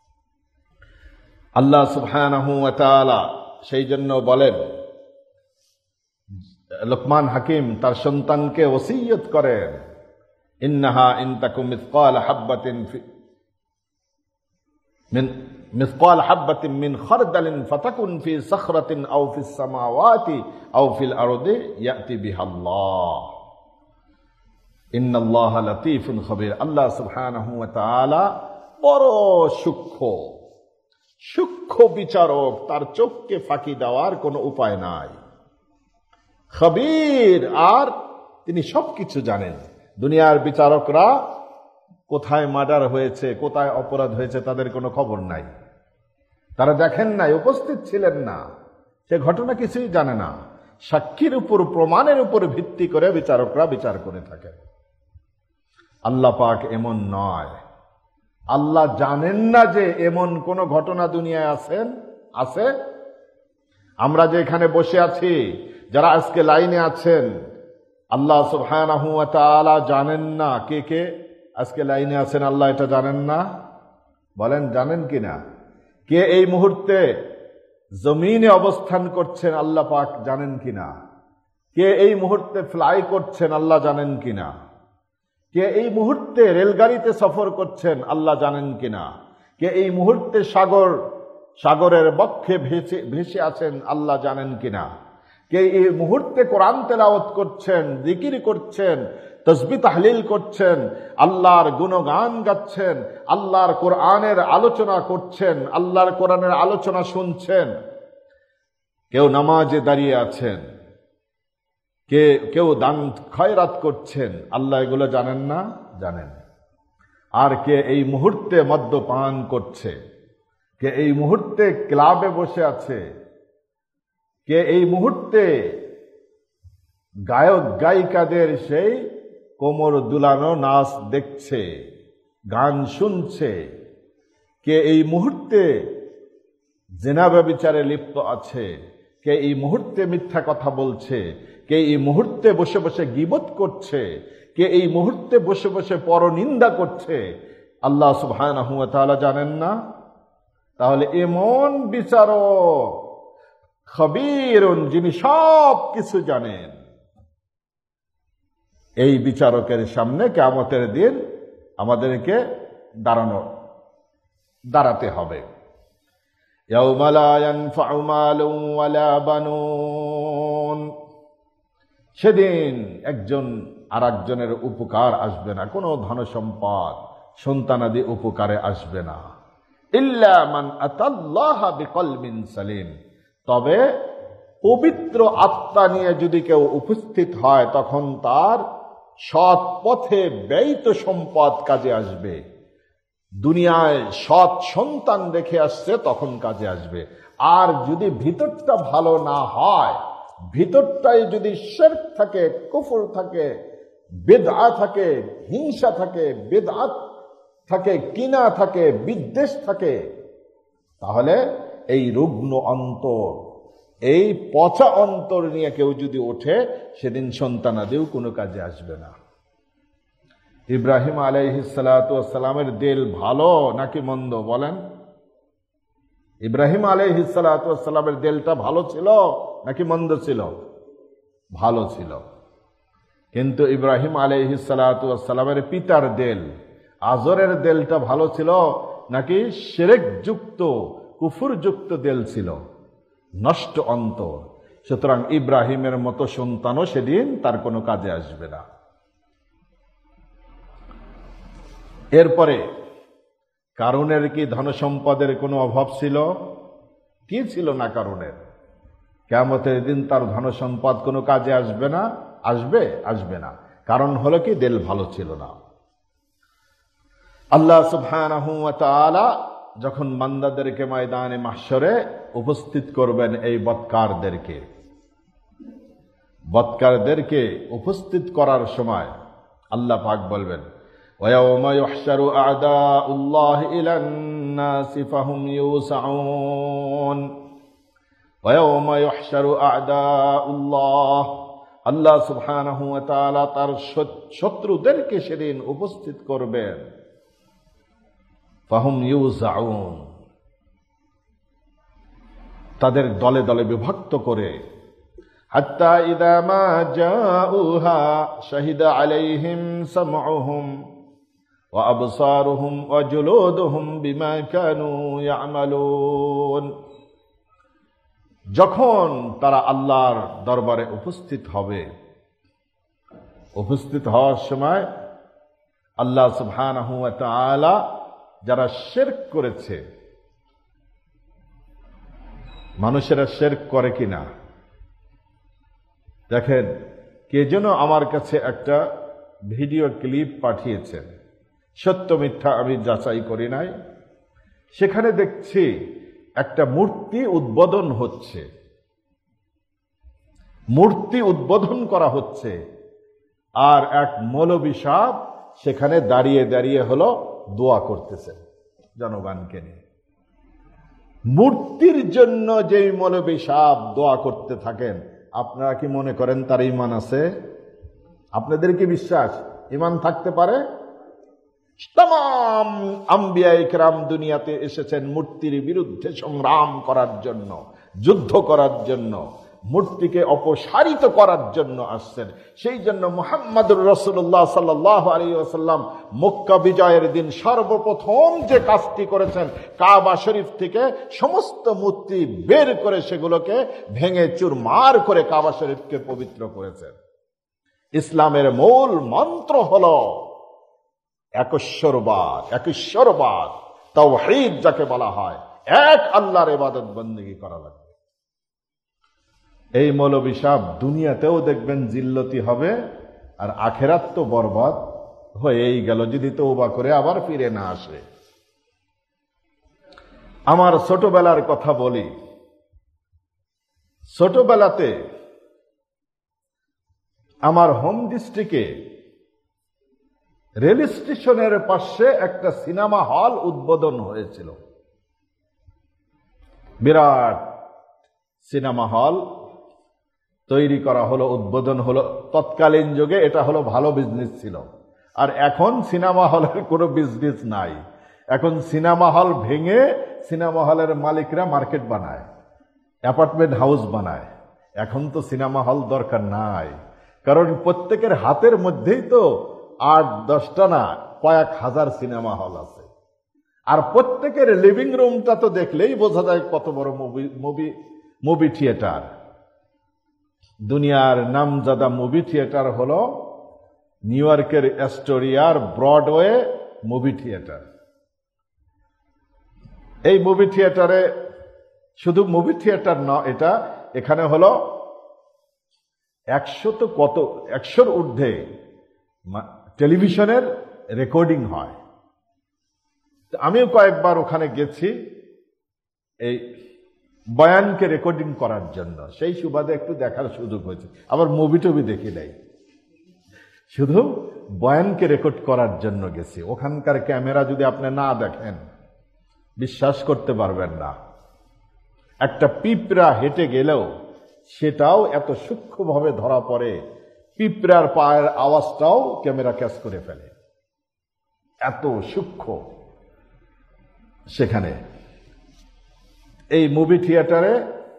আল্লাহ সুবহানাহু ওয়া তাআলা সেই জন্য বলেন, লোকমান হাকিম তার সন্তানকে ওসিয়ত করেন, ইন্নাহা ইন তাকুম মিসকাল হাব্বাতিন মিন খারদালিন ফাতাকুন ফি সখরাতিন আও ফিস সামাওয়াতি আও ফিল আরদি ইয়াতি বিহাল্লাহ ইন্নাল্লাহা লাতীফুন খাবীর। আল্লাহ সুবহানাহু ওয়া তাআলা বড় সূক্ষ্ম বিচারক, তার চোখকে ফাঁকি দেওয়ার কোনো উপায় নাই। খবীর, আর তিনি সবকিছু জানেন। দুনিয়ার বিচারকরা কোথায় মার্ডার হয়েছে, কোথায় অপরাধ হয়েছে, তাদের কোনো খবর নাই। তারা দেখেন নাই, উপস্থিত ছিলেন না, সে ঘটনা কিছুই জানে না। সাক্ষীর উপর, প্রমাণের উপর ভিত্তি করে বিচারকরা বিচার করে থাকেন। আল্লাহ পাক এমন নয়। আল্লাহ জানেন না যে এমন কোন ঘটনা দুনিয়ায় আছে? আমরা যে এখানে বসে আছি, যারা আজকে লাইনে আছেন, আল্লাহ সুবহানাহু ওয়া তাআলা জানেন না কে কে আজকে লাইনে আছেন, আল্লাহ এটা জানেন না? বলেন জানেন কিনা? কে এই মুহূর্তে জমিনে অবস্থান করছেন আল্লাহ পাক জানেন কিনা? কে এই মুহূর্তে ফ্লাই করছেন আল্লাহ জানেন কিনা? কে এই মুহূর্তে রেলগাড়িতে সফর করছেন আল্লাহ জানেন কিনা? কে এই মুহূর্তে সাগরের বক্ষে ভেসে আছেন আল্লাহ জানেন কিনা? কে এই মুহূর্তে কোরআন তেলাওয়াত করছেন, জিকির করছেন, তাসবিহ তাহলিল করছেন, আল্লাহর গুণগান গাচ্ছেন, আল্লাহর কোরআনের আলোচনা করছেন, আল্লাহর কোরআনের আলোচনা শুনছেন, কেউ নামাজে দাঁড়িয়ে আছেন, কেউ দান খয়রাত করছেন, আল্লাহ এগুলো জানেন না? জানেন। আর কে এই মুহূর্তে মদ্যপান করছে, কে এই মুহূর্তে ক্লাবে বসে আছে, কে এই মুহূর্তে গায়ক গায়িকাদের সেই কোমর দুলানো নাচ দেখছে, গান শুনছে, কে এই মুহূর্তে জিনা ব্যভিচারে লিপ্ত আছে, কে এই মুহূর্তে মিথ্যা কথা বলছে, কে এই মুহূর্তে বসে বসে গীবত করছে, কে এই মুহূর্তে বসে বসে পরনিন্দা করছে, আল্লাহ সুবহানাহু ওয়া তাআলা জানেন না? তাহলে এমন বিচারক, খবীরুন, যিনি সব কিছু জানেন, এই বিচারকের সামনে কিয়ামতের দিন আমাদেরকে দাঁড়াতে হবে। ইয়াউমা লা ইয়ানফাউ মালুন ওয়ালা বানুন, সেদিন একজন আর একজনের উপকার আসবে না, কোনো ধন সম্পদ সন্তানাদি উপকারে আসবে না। ইল্লা মান আতাল্লাহা বিকলবিন সালিম, তবে পবিত্র আত্মা নিয়ে যদি কেউ উপস্থিত হয় তখন তার সৎ পথে ব্যয়িত সম্পদ কাজে আসবে। দুনিয়ায় সৎ সন্তান রেখে আসছে তখন কাজে আসবে। আর যদি ভিতরটা ভালো না হয়, ভিতরটাই যদি শিরক থাকে, কুফর থাকে, বিদআ থাকে, হিংসা থাকে, বিদআত থাকে, কিনা থাকে, বিদ্বেষ থাকে, তাহলে এই রুগ্ন অন্তর, এই পচা অন্তর নিয়ে কেউ যদি ওঠে, সেদিন সন্তানাদিও কোনো কাজে আসবে না। ইব্রাহিম আলাইহিস সালাতু ওয়াস সালামের দিল ভালো নাকি মন্দ বলেন? ইব্রাহিম আলাইহিস সালাতু ওয়াস সালামের দিলটা ভালো ছিল নাকি মন্দ ছিল? ভালো ছিল। কিন্তু ইব্রাহিম আলাইহিস সালাতু ওয়াস সালামের পিতার দিল, আজরের দিলটা ভালো ছিল নাকি শিরক যুক্ত, কুফর যুক্ত দিল ছিল, নষ্ট অন্তর। সুতরাং ইব্রাহিমের মতো সন্তানও সেদিন তার কোনো কাজে আসবে না। এরপরে কারুনের কি ধন সম্পদের কোনো অভাব ছিল? কি ছিল না কারুনের? কিয়ামতের দিন তার ধন সম্পদ কোনো কাজে আসবে না। আসবে? আসবে না। কারণ হলো কি, দিল ভালো ছিল না। আল্লাহ সুবহানাহু ওয়া তাআলা যখন বান্দাদেরকে ময়দানে মাহশরে উপস্থিত করবেন, এই বদকারদেরকে উপস্থিত করার সময় আল্লাহ পাক বলবেন, ওয়ায়াউমা ইউহশারু আ'দাউল্লাহি ইলান নাসি ফাহুম ইউসাউন। ওয়ায়াউমা ইউহশারু আ'দাউল্লাহ, আল্লাহ সুবহানাহু ওয়া তাআলা তার শত্রুদেরকে সেদিন উপস্থিত করবেন। ফাহুম ইউসাউন, তাদের দলে দলে বিভক্ত করে। হাত্তা ইযা মা জাউহা শাহিদা আলাইহিম সামউহুম ওয়া আবসারুহুম ওয়া জুলুদুহুম বিমা কানু ইয়ামালুন। যখন তারা আল্লাহর দরবারে উপস্থিত হবে, উপস্থিত হওয়ার সময় আল্লাহ সুবহানাহু ওয়া তাআলা যারা শিরক করেছে, মানুষেরা শিরক করে কিনা দেখেন। কে যেন আমার কাছে একটা ভিডিও ক্লিপ পাঠিয়েছেন, সত্য মিথ্যা আমি যাচাই করি নাই। সেখানে দেখছি একটা মূর্তি উদ্বোধন হচ্ছে, মূর্তি উদ্বোধন করা হচ্ছে, আর এক মৌলবী সাহেব সেখানে দাঁড়িয়ে দাঁড়িয়ে হলো দোয়া করতেছেন জনগণকে নিয়ে। মূর্তির জন্য যেই মৌলবী সাহেব দোয়া করতে থাকেন, আপনারা কি মনে করেন তার ঈমান আছে? আপনাদের কি বিশ্বাস ঈমান থাকতে পারে? तमाम আম্বিয়া ইকরাম দুনিয়াতে এসেছেন মূর্তির বিরুদ্ধে সংগ্রাম করার জন্য, যুদ্ধ করার জন্য, মূর্তিকে অপসারিত করার জন্য আসছেন। সেই জন্য মুহাম্মদুর রাসূলুল্লাহ সাল্লাল্লাহু আলাইহি ওয়াসাল্লাম মক্কা বিজয়ের দিন সর্বপ্রথম যে কাজটি করেছেন, কাবা শরীফ থেকে সমস্ত মূর্তি বের করে সেগুলোকে ভেঙে চুরমার করে কাবা শরীফকে পবিত্র করেছেন। ইসলামের মূল মন্ত্র হলো একশ্বরবাদ, তাওহীদ যাকে বলা হয়, এক আল্লাহর ইবাদত বন্দেগী করা লাগবে। এই মৌলবী সাহেব দুনিয়াতেও দেখবেন জিল্লতি হবে, আর আখেরাত তো বরবাদ হয়েই গেল যদি তওবা করে আবার ফিরে না আসে। আমার ছোটবেলার কথা বলি। ছোটবেলাতে আমার হোম ডিস্ট্রিক্টে রেল স্টেশনের পাশে একটা সিনেমা হল উদ্বোধন হয়েছিল। বিরাট সিনেমা হল তৈরি করা হলো, উদ্বোধন হলো। তৎকালীন যুগে এটা হলো ভালো বিজনেস ছিল। আর এখন সিনেমা হলের কোনো বিজনেস নাই। এখন সিনেমা হল ভেঙে সিনেমা হলের মালিকরা মার্কেট বানায়, অ্যাপার্টমেন্ট হাউস বানায়। এখন তো সিনেমা হল দরকার নাই, কারণ প্রত্যেকের হাতের মধ্যেই তো 8-10টা না কয়েক হাজার সিনেমা হল আছে। আর প্রত্যেকের লিভিং রুমটা তো দেখলেই বোঝা যায় কত বড় মুভি থিয়েটার। দুনিয়ার নামজাদা মুভি থিয়েটার হলো নিউ ইয়র্কের অ্যাস্টোরিয়ার ব্রডওয়ে মুভি থিয়েটার। এই মুভি থিয়েটারে শুধু মুভি থিয়েটার নয়, এখানে হলো 100-র ঊর্ধ্বে টেলিভিশনের রেকর্ডিং হয়। আমিও কয়েকবার ওখানে গেছি এই বয়ানকে রেকর্ডিং করার জন্য। সেই সুবাদে একটু দেখার সুযোগ হয়েছে। আবার মুভি টুভি দেখি নাই, শুধু বয়ানকে রেকর্ড করার জন্য গেছি। ওখানকার ক্যামেরা যদি আপনি না দেখেন বিশ্বাস করতে পারবেন না। একটা পিঁপড়া হেঁটে গেলেও সেটাও এত সূক্ষ্মভাবে ধরা পড়ে, পিঁপড়ার পায়ের আওয়াজটাও ক্যামেরা ক্যাচ করে ফেলে, এত সূক্ষ্ম সেখানে। এই মুভি থিয়েটারে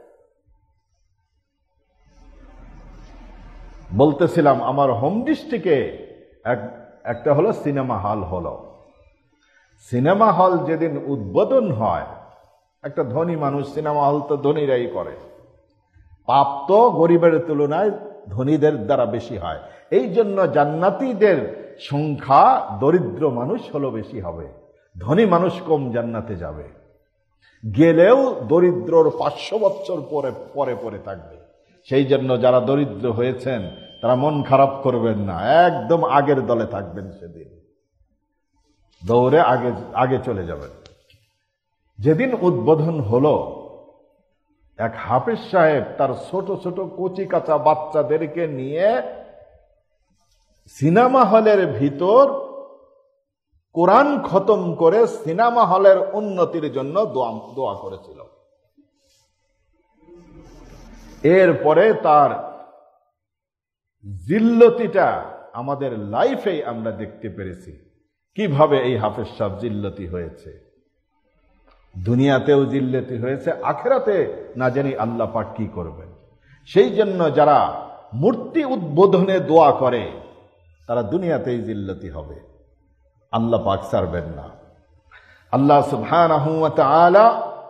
বলতেছিলাম, আমার হোম ডিস্ট্রিক্টে একটা হলো সিনেমা হল হলো। সিনেমা হল যেদিন উদ্বোধন হয়, একটা ধনী মানুষ, সিনেমা হল তো ধনীরাই করে, পাপ তো গরিবের তুলনায় ধনীদের দ্বারা বেশি হয়। এই জন্য জান্নাতীদের সংখ্যা দরিদ্র মানুষ হলো বেশি হবে, ধনী মানুষ কম জান্নাতে যাবে। গেলেও দরিদ্রর 500 বছর পরে পরে থাকবে। সেই জন্য যারা দরিদ্র হয়েছেন তারা মন খারাপ করবেন না, একদম আগের দলে থাকবেন। সেদিন দৌড়ে আগে চলে যাবেন। যেদিন উদ্বোধন হলো, এক হাফেজ সাহেব তার ছোট ছোট কচি কাঁচা বাচ্চাদেরকে নিয়ে সিনেমা হলের ভিতর কোরআন খতম করে সিনেমা হলের উন্নতির জন্য দোয়া করেছিল। এরপরে তার জিল্লতিটা আমাদের লাইফে আমরা দেখতে পেরেছি, কিভাবে এই হাফেজ সাহেব জিল্লতি হয়েছে। দুনিয়াতেও জিল্লতি হয়েছে, আখেরাতে না জানি আল্লাহ পাক কি করবেন। সেই জন্য যারা মূর্তি উদ্বোধনে দোয়া করে তারা দুনিয়াতেই জিল্লতি হবে, আল্লাহ পাক ছাড়বেন না। আল্লাহ সুবহানাহু ওয়া তাআলা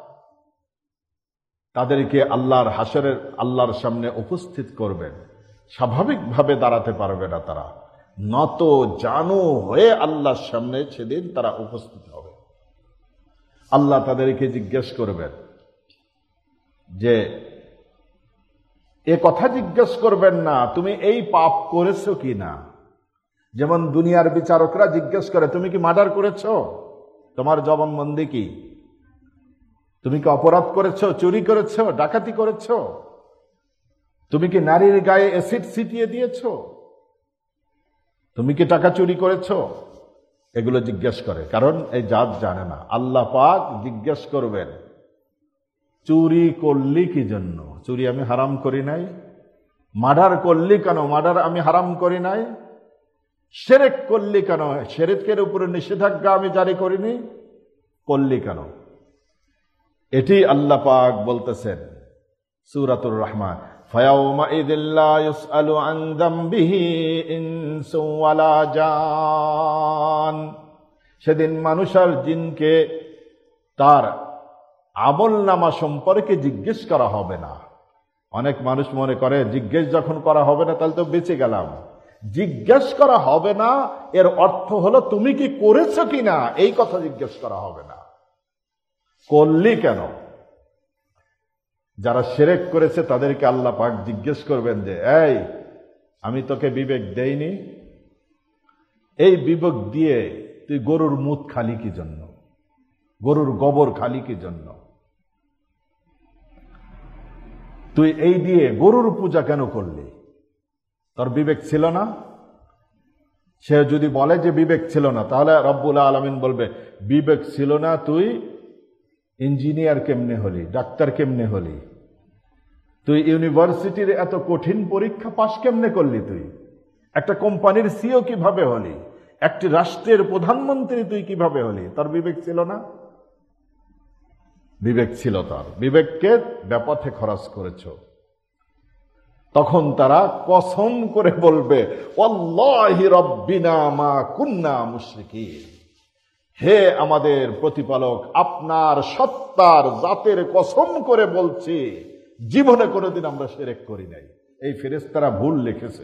তাদেরকে আল্লাহর হাসরের আল্লাহর সামনে উপস্থিত করবেন। স্বাভাবিকভাবে দাঁড়াতে পারবে না, তারা নত জানু হয়ে আল্লাহর সামনে সেদিন তারা উপস্থিত হবে। আল্লাহ তাদেরকে জিজ্ঞেস করবেন যে, এ কথা জিজ্ঞেস করবেন না তুমি এই পাপ করেছো কি না। যেমন দুনিয়ার বিচারকরা জিজ্ঞেস করে, তুমি কি মার্ডার করেছো, তোমার জবানবন্দি কি, তুমি কি অপরাধ করেছো, চুরি করেছো, ডাকাতি করেছো, তুমি কি নারীর গায়ে অ্যাসিড ছিটিয়ে দিয়েছো, তুমি কি টাকা চুরি করেছো, এগুলো জিজ্ঞেস করে। কারণ এই জাত জানে না। আল্লাহ পাক জিজ্ঞেস করবেন, চুরি করলি কি জন্য, চুরি আমি হারাম করি নাই। মার্ডার করলি কেন, মার্ডার আমি হারাম করি নাই। শিরক করলি কেন? শিরকের উপরে নিষেধাজ্ঞা আমি জারি করিনি, করলি কেন? এটি আল্লাহ পাক বলতেছেন সূরাতুর রহমান, ফায়াউমা ইযিল্লা ইউসআলু আন যামবিহি ইনসু ওয়ালা জান। সেদিন মানুষ আর জিনকে তার আমলনামা সম্পর্কে জিজ্ঞেস করা হবে না। অনেক মানুষ মনে করে জিজ্ঞেস যখন করা হবে না তাহলে তো বেঁচে গেলাম। জিজ্ঞেস করা হবে না এর অর্থ হলো তুমি কি করেছো কিনা, এই কথা জিজ্ঞেস করা হবে না। করলি কেন? যারা শিরক করেছে তাদেরকে আল্লাহ পাক জিজ্ঞেস করবেন যে, এই আমি তোকে বিবেক দেইনি? এই বিবেক দিয়ে তুই গরুর মুত খালি কি জন্য? গরুর গোবর খালি কি জন্য? তুই এই দিয়ে গরুর পূজা কেন করলি? তোর বিবেক ছিল না? সে যদি বলে যে বিবেক ছিল না, তাহলে রব্বুল আলামিন বলবে, বিবেক ছিল না, তুই ইঞ্জিনিয়ার কেমনে হলি, ডাক্তার কেমনে হলি, তুই ইউনিভার্সিটির এত কঠিন পরীক্ষা পাশ কেমনে করলি, তুই একটা কোম্পানির সিও কিভাবে হলি, একটি রাষ্ট্রের প্রধানমন্ত্রী তুই কিভাবে হলি? তোর বিবেক ছিল না? বিবেক ছিল। তার বিবেককে ব্যাপথে খরচ করেছ। তখন তারা কসম করে বলবে, ওয়াল্লাহি রাব্বিনা মা কুন্না মুশরিকিন। হে আমাদের প্রতিপালক, আপনার সত্তার জাতের কসম করে বলছি, জীবনে কোনোদিন আমরা শিরক করি নাই। এই ফেরেশতারা ভুল লিখেছে।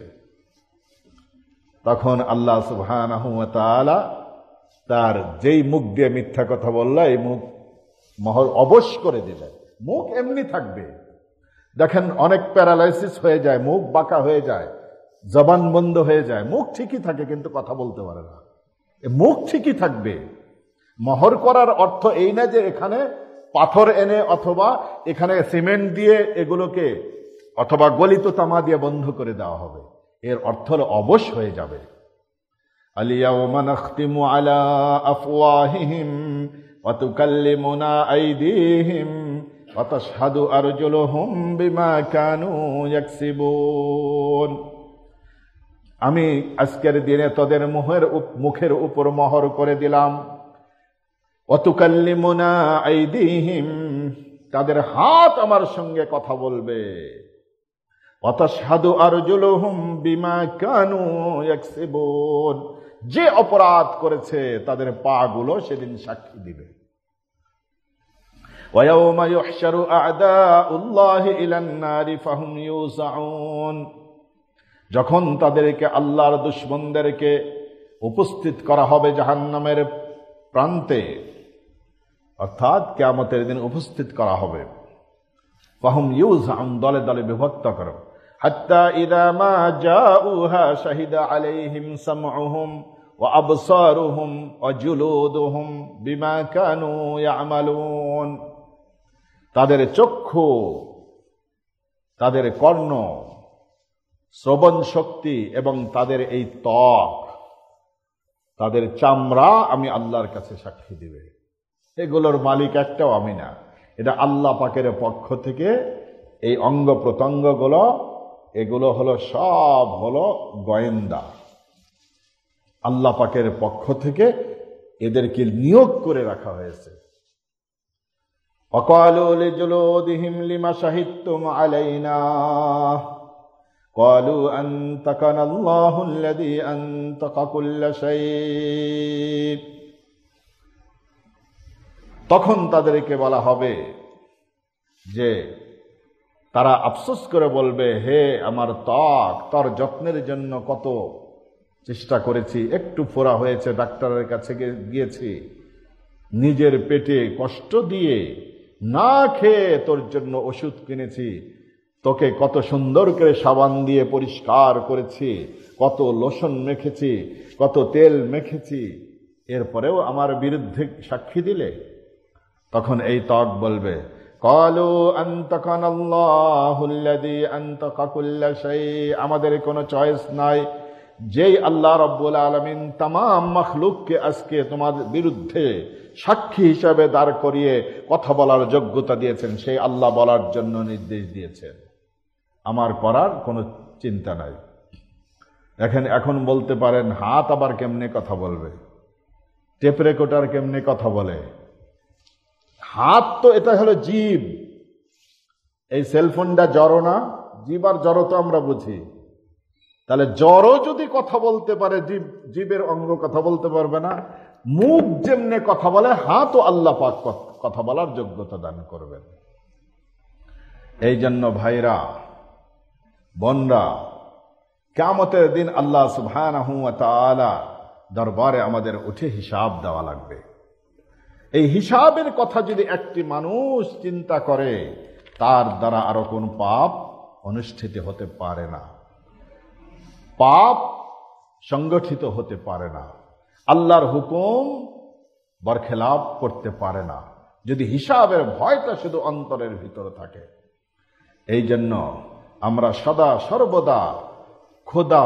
তখন আল্লাহ সুবহানাহু ওয়া তাআলা তার যেই মুখ দিয়ে মিথ্যা কথা বলল, এই মুখ মোহর অবশ করে দিলেন। মুখ এমনি থাকবে। দেখেন অনেক প্যারালাইসিস হয়ে যায়, মুখ বাঁকা হয়ে যায়, জবান বন্ধ হয়ে যায়, মুখ ঠিকই থাকে কিন্তু কথা বলতে পারে না। মুখ ঠিকই থাকবে। মোহর করার অর্থ এই না যে এখানে পাথর এনে অথবা এখানে সিমেন্ট দিয়ে এগুলোকে অথবা গলিত তামা দিয়ে বন্ধ করে দেওয়া হবে। এর অর্থ হলো অবশ হয়ে যাবে। আলিয়াউমা নাখতিমু আলা আফওয়াহিহিম ওয়া তুকাল্লিমুনা আইদিহিম ওয়া তাশহাদু আরজুলুহুম বিমা কানু ইয়াকসিবুন। আমি আজকের দিনে তোদের মুখের উপর মোহর করে দিলাম। ওয়া তুকাল্লিমুনা আইদিহিম, তাদের হাত আমার সঙ্গে কথা বলবে। ওয়া তাশহাদু আরজুলুহুম বিমা কানু ইয়াকসিবুন, যে অপরাধ করেছে তাদের পা গুলো সেদিন সাক্ষী দিবে। ওয়া ইয়াওমা ইউহশারু আ'দাউল্লাহি ইলান নারি ফাহুম ইউসাউন, যখন তাদেরকে আল্লাহর দুশমনদেরকে উপস্থিত করা হবে জাহান্নামের প্রান্তে, অর্থাৎ কিয়ামতের দিন উপস্থিত করা হবে। ফাহুম ইউসাউন, দলে দলে বিভক্ত করো। হাত্তা ইযা মা জাউহা শাহিদা আলাইহিম সামউহুম ওয়া আবসারুহুম ওয়া জুলুদুহুম বিমা কানু ইয়ামালুন, তাদের চক্ষু, তাদের কর্ণ, শ্রবণ শক্তি এবং তাদের এই ত্বক, তাদের চামড়া আমি আল্লাহর কাছে সাক্ষী দিবে। এগুলোর মালিক একটাও আমি না, এটা আল্লাহ পাকের পক্ষ থেকে এই অঙ্গ প্রত্যঙ্গগুলো, এগুলো হলো সব হলো গোয়েন্দা। আল্লাহ পাকের পক্ষ থেকে এদেরকে নিয়োগ করে রাখা হয়েছে। وقالوا لجلودهم لما شهدتم علينا قالوا أنطقنا الله الذي أنطق كل شيء। তখন তাদেরকে বলা হবে যে তারা আফসোস করে বলবে, হে আমার ত্বক, তোর যত্নের জন্য কত চেষ্টা করেছি, একটু ফোড়া হয়েছে ডাক্তারের কাছে গিয়েছি, নিজের পেটে কষ্ট দিয়ে না খেয়ে তোর জন্য ওষুধ কিনেছি, তোকে কত সুন্দর করে সাবান দিয়ে পরিষ্কার করেছি, কত লোশন মেখেছি, কত তেল মেখেছি, এরপরেও আমার বিরুদ্ধে সাক্ষী দিলে। তখন এই ত্বক বলবে, ক্বালু আনতাকানাল্লাহুল্লাযী আনতাকা কুল্লা শাই, আমাদের কোনো চয়েস নাই। যেই আল্লাহ রাব্বুল আলামিন তামাম মাখলুককে আজকে তোমাদের বিরুদ্ধে সাক্ষী হিসাবে দাঁড় করিয়ে কথা বলার যোগ্যতা দিয়েছেন, সেই আল্লাহ বলার জন্য নির্দেশ দিয়েছেন, আমার করার কোনো চিন্তা নাই। এখন বলতে পারেন হাত আবার কেমনে কথা বলবে, টেপ রেকর্ডার কেমনে কথা বলে? হাত তো এটা হলো জীব। এই সেলফোনটা জড় না? জীব আর জড় তো আমরা বুঝি। তাহলে জড় যদি কথা বলতে পারে, জীবের অঙ্গ কথা বলতে পারবে না? মুখ যেমনে কথা বলে, হাতও আল্লাহ পাক কথা বলার যোগ্যতা দান করবেন। এই জন্য ভাইরা, বোনরা, কিয়ামতের দিন আল্লাহ সুবহানাহু ওয়া তাআলা দরবারে আমাদের উঠে হিসাব দেওয়া লাগবে। এই হিসাবের কথা যদি একটি মানুষ চিন্তা করে, তার দ্বারা আরো কোন পাপ অনুষ্ঠিত হতে পারে না, পাপ সংগঠিত হতে পারে না, আল্লাহর হুকুম বরখেলাপ করতে পারে না, যদি হিসাবের ভয়টা শুধু অন্তরের ভিতরে থাকে। এই জন্য আমরা সদা সর্বদা খোদা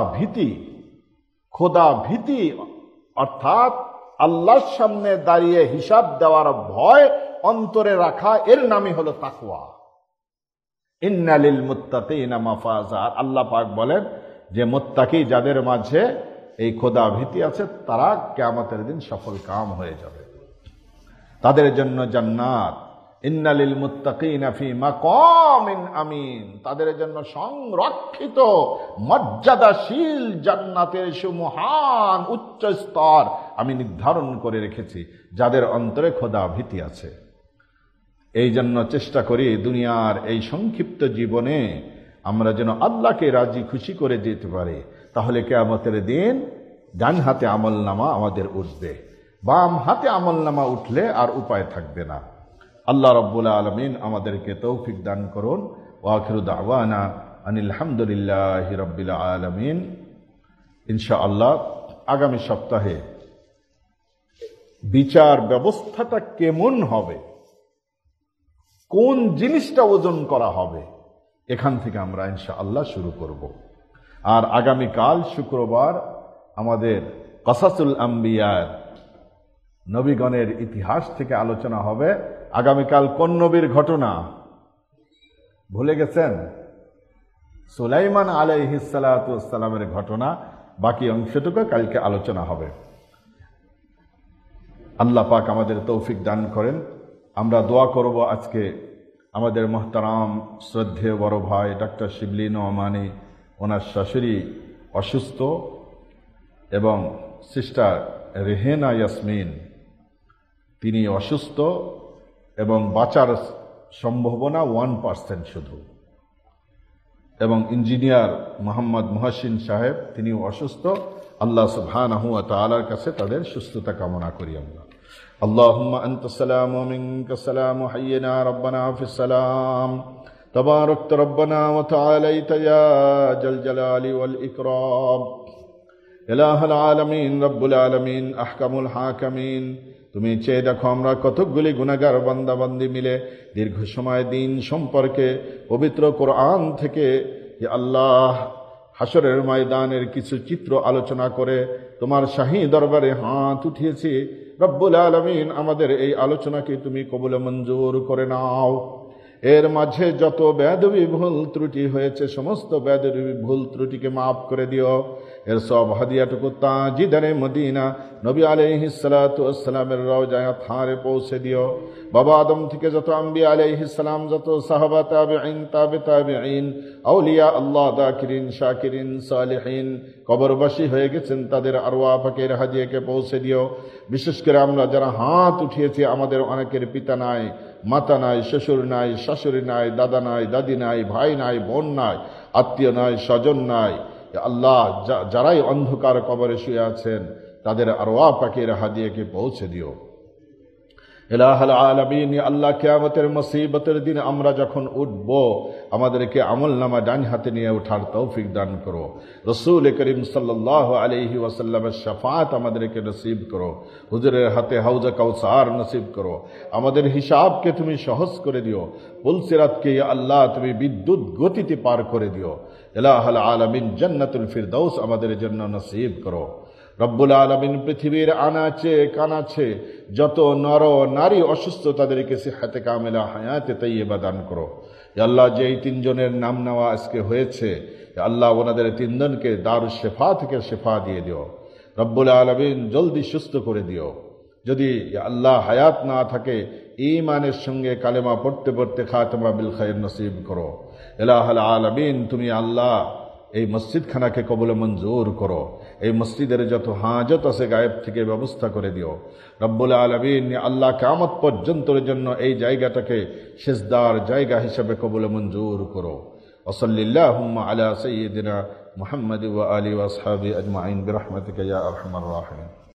ভীতি অর্থাৎ আল্লাহর সামনে দাঁড়িয়ে হিসাব দেওয়ার ভয় অন্তরে রাখা, এর নামই হলো তাকওয়া। ইন্না লিল মুত্তাকিনা মাফাজা। আল্লাহ পাক বলেন যে মুত্তাকি যাদের মাঝে এই খোদা ভীতি আছে, তারা কিয়ামতের দিন সফল কাম হয়ে যাবে, তাদের জন্য জান্নাত। ইন্না লিল মুত্তাকিনা ফি মাকামিন আমিন, তাদের জন্য সংরক্ষিত মর্যাদাশীল জান্নাতের সুমহান উচ্চ স্তর আমি নির্ধারণ করে রেখেছি যাদের অন্তরে খোদা ভীতি আছে। এই জন্য চেষ্টা করি দুনিয়ার এই সংক্ষিপ্ত জীবনে আমরা যেন আল্লাহকে রাজি খুশি করে যেতে পারি। তাহলে কিয়ামতের দিন ডান হাতে আমলনামা আমাদের উঠবে, বাম হাতে আমলনামা উঠলে আর উপায় থাকবে না। আল্লাহ রাব্বুল আলামিন আমাদেরকে তৌফিক দান করুন। ওয়া আখিরু দাওয়ানা আনিল হামদুলিল্লাহি রাব্বিল আলামিন। ইনশাআল্লাহ আগামী সপ্তাহে বিচার ব্যবস্থাটা কেমন হবে, কোন জিনিসটা ওজন করা হবে, এখান থেকে আমরা ইনশাআল্লাহ শুরু করব। আর আগামীকাল শুক্রবার আমাদের কসাসুল আম্বিয়ার, নবীগণের ইতিহাস থেকে আলোচনা হবে। আগামীকাল কোন নবীর ঘটনা ভুলে গেছেন? সুলাইমান আলাইহিস সালাতু ওয়াস সালামের ঘটনা, বাকি অংশটুকু কালকে আলোচনা হবে। আল্লাহ পাক আমাদের তৌফিক দান করেন। আমরা দোয়া করব আজকে আমাদের মুহতারাম শ্রদ্ধেয় বড় ভাই ডক্টর শিবলি নোমানি, ওনার শাশুড়ি অসুস্থ, এবং সিস্টার রেহেনা ইয়াসমিন তিনি অসুস্থ এবং বাঁচার সম্ভাবনা 1% শুধু, এবং ইঞ্জিনিয়ার মোহাম্মদ মুহসিন সাহেব তিনিও অসুস্থ। আল্লাহ সুবহানাহু ওয়া তাআলার কাছে তাদের সুস্থতা কামনা করি আমরা। اللهم أنت السلام ومنك السلام، حينا ربنا في السلام، تباركت ربنا وتعاليت يا ذا الجلال والإكرام، إله العالمين رب العالمين أحكم الحاكمين। তুমি চেয়ে দেখো আমরা কতকগুলি গুনাহগার বান্দাবান্দি মিলে দীর্ঘ সময় দিন সম্পর্কে পবিত্র কোরআন থেকে আল্লাহ হাসরের ময়দানের কিছু চিত্র আলোচনা করে তোমার শাহী দরবারে হাত উঠিয়েছি। রব্বুল আলামিন আমাদের এই আলোচনাকে তুমি কবুল মঞ্জুর করে নাও। এর মাঝে যত বেয়াদবি ভুল ত্রুটি হয়েছে সমস্ত বেয়াদবি ভুল ত্রুটিকে মাফ করে দিও। এর সব হাদিয়াটুকু তাজিদারে মদিনা নবী আলাইহিস সালাতু ওয়াস সালামের রওজায়ে তাহরে পৌঁছে দিও। বাবা আদম থেকে যত আম্বিয়া আলাইহিস সালাম, যত সাহাবা, তাবেঈন, তাবেঈন, আউলিয়া আল্লাহ, যাকিরিন, শাকিরিন, সালিহিন কবরবাসী হয়ে গেছেন, তাদের আরওয়াহ পাকের হাদিয়াকে পৌঁছে দিও। বিশেষ করে আমরা যারা হাত উঠিয়েছি, আমাদের অনেকের পিতা নাই, মাতা নাই, শ্বশুর নাই, শাশুড়ি নাই, দাদা নাই, দাদি নাই, ভাই নাই, বোন নাই, আত্মীয় নাই, স্বজন নাই। আল্লাহ যারাই অন্ধকার কবরে শুয়ে আছেন তাদের আরওয়াহ পাকের হাদিয়াকে পৌঁছে দিও। ইলাহুল আলামিন, আল্লাহ কিয়ামতের মুসিবতের দিন আমরা যখন উঠব, আমাদেরকে আমলনামা ডান হাতে নিয়ে ওঠার তৌফিক দান করো। রাসূল করিম সাল্লাল্লাহু আলাইহি ওয়াসাল্লামের শাফাআত আমাদেরকে নসিব করো। হুজুরের হাতে হাউজে কাউসার নসিব করো। আমাদের হিসাবকে তুমি সহজ করে দিও। পুলসিরাতকে ইয়া আল্লাহ তুমি বিদ্যুৎ গতিতে পার করে দিও। ইলাহুল আলামিন, জান্নাতুল ফিরদাউস আমাদের জন্য নসিব করো। রব্বুল আলামিন, পৃথিবীর আনাচে কানাচে যত নর নারী অসুস্থ তাদেরকে সিহহাতে কামিলা, হায়াতে তাইয়্যিবা দান করো। আল্লাহ যে এই তিনজনের নাম নেওয়া আজকে হয়েছে, আল্লাহ ওনাদের তিনজনকে দারুশ শেফা থেকে শেফা দিয়ে দিও। রব্বুল আলামিন জলদি সুস্থ করে দিও। যদি আল্লাহ হায়াত না থাকে, ঈমানের সঙ্গে কালেমা পড়তে পড়তে খাতেমা বিল খায়র নসিব করো। ইলাহুল আলামিন, তুমি আল্লাহ এই মসজিদখানাকে কবুল মঞ্জুর করো। এই মসজিদের যত হাজত আছে গায়েব থেকে ব্যবস্থা করে দিও। রব্বুল আলামিন, আল্লাহ কিয়ামত পর্যন্তের জন্য এই জায়গাটাকে সিজদার জায়গা হিসেবে কবুল মঞ্জুর করো। ওয়াসাল্লিল্লাহু আলা সাইয়্যিদিনা মুহাম্মাদ ওয়া আলিহি ওয়া আসহাবিহি আজমাইন বিরহমাতিকা ইয়া আরহামার রাহিমিন।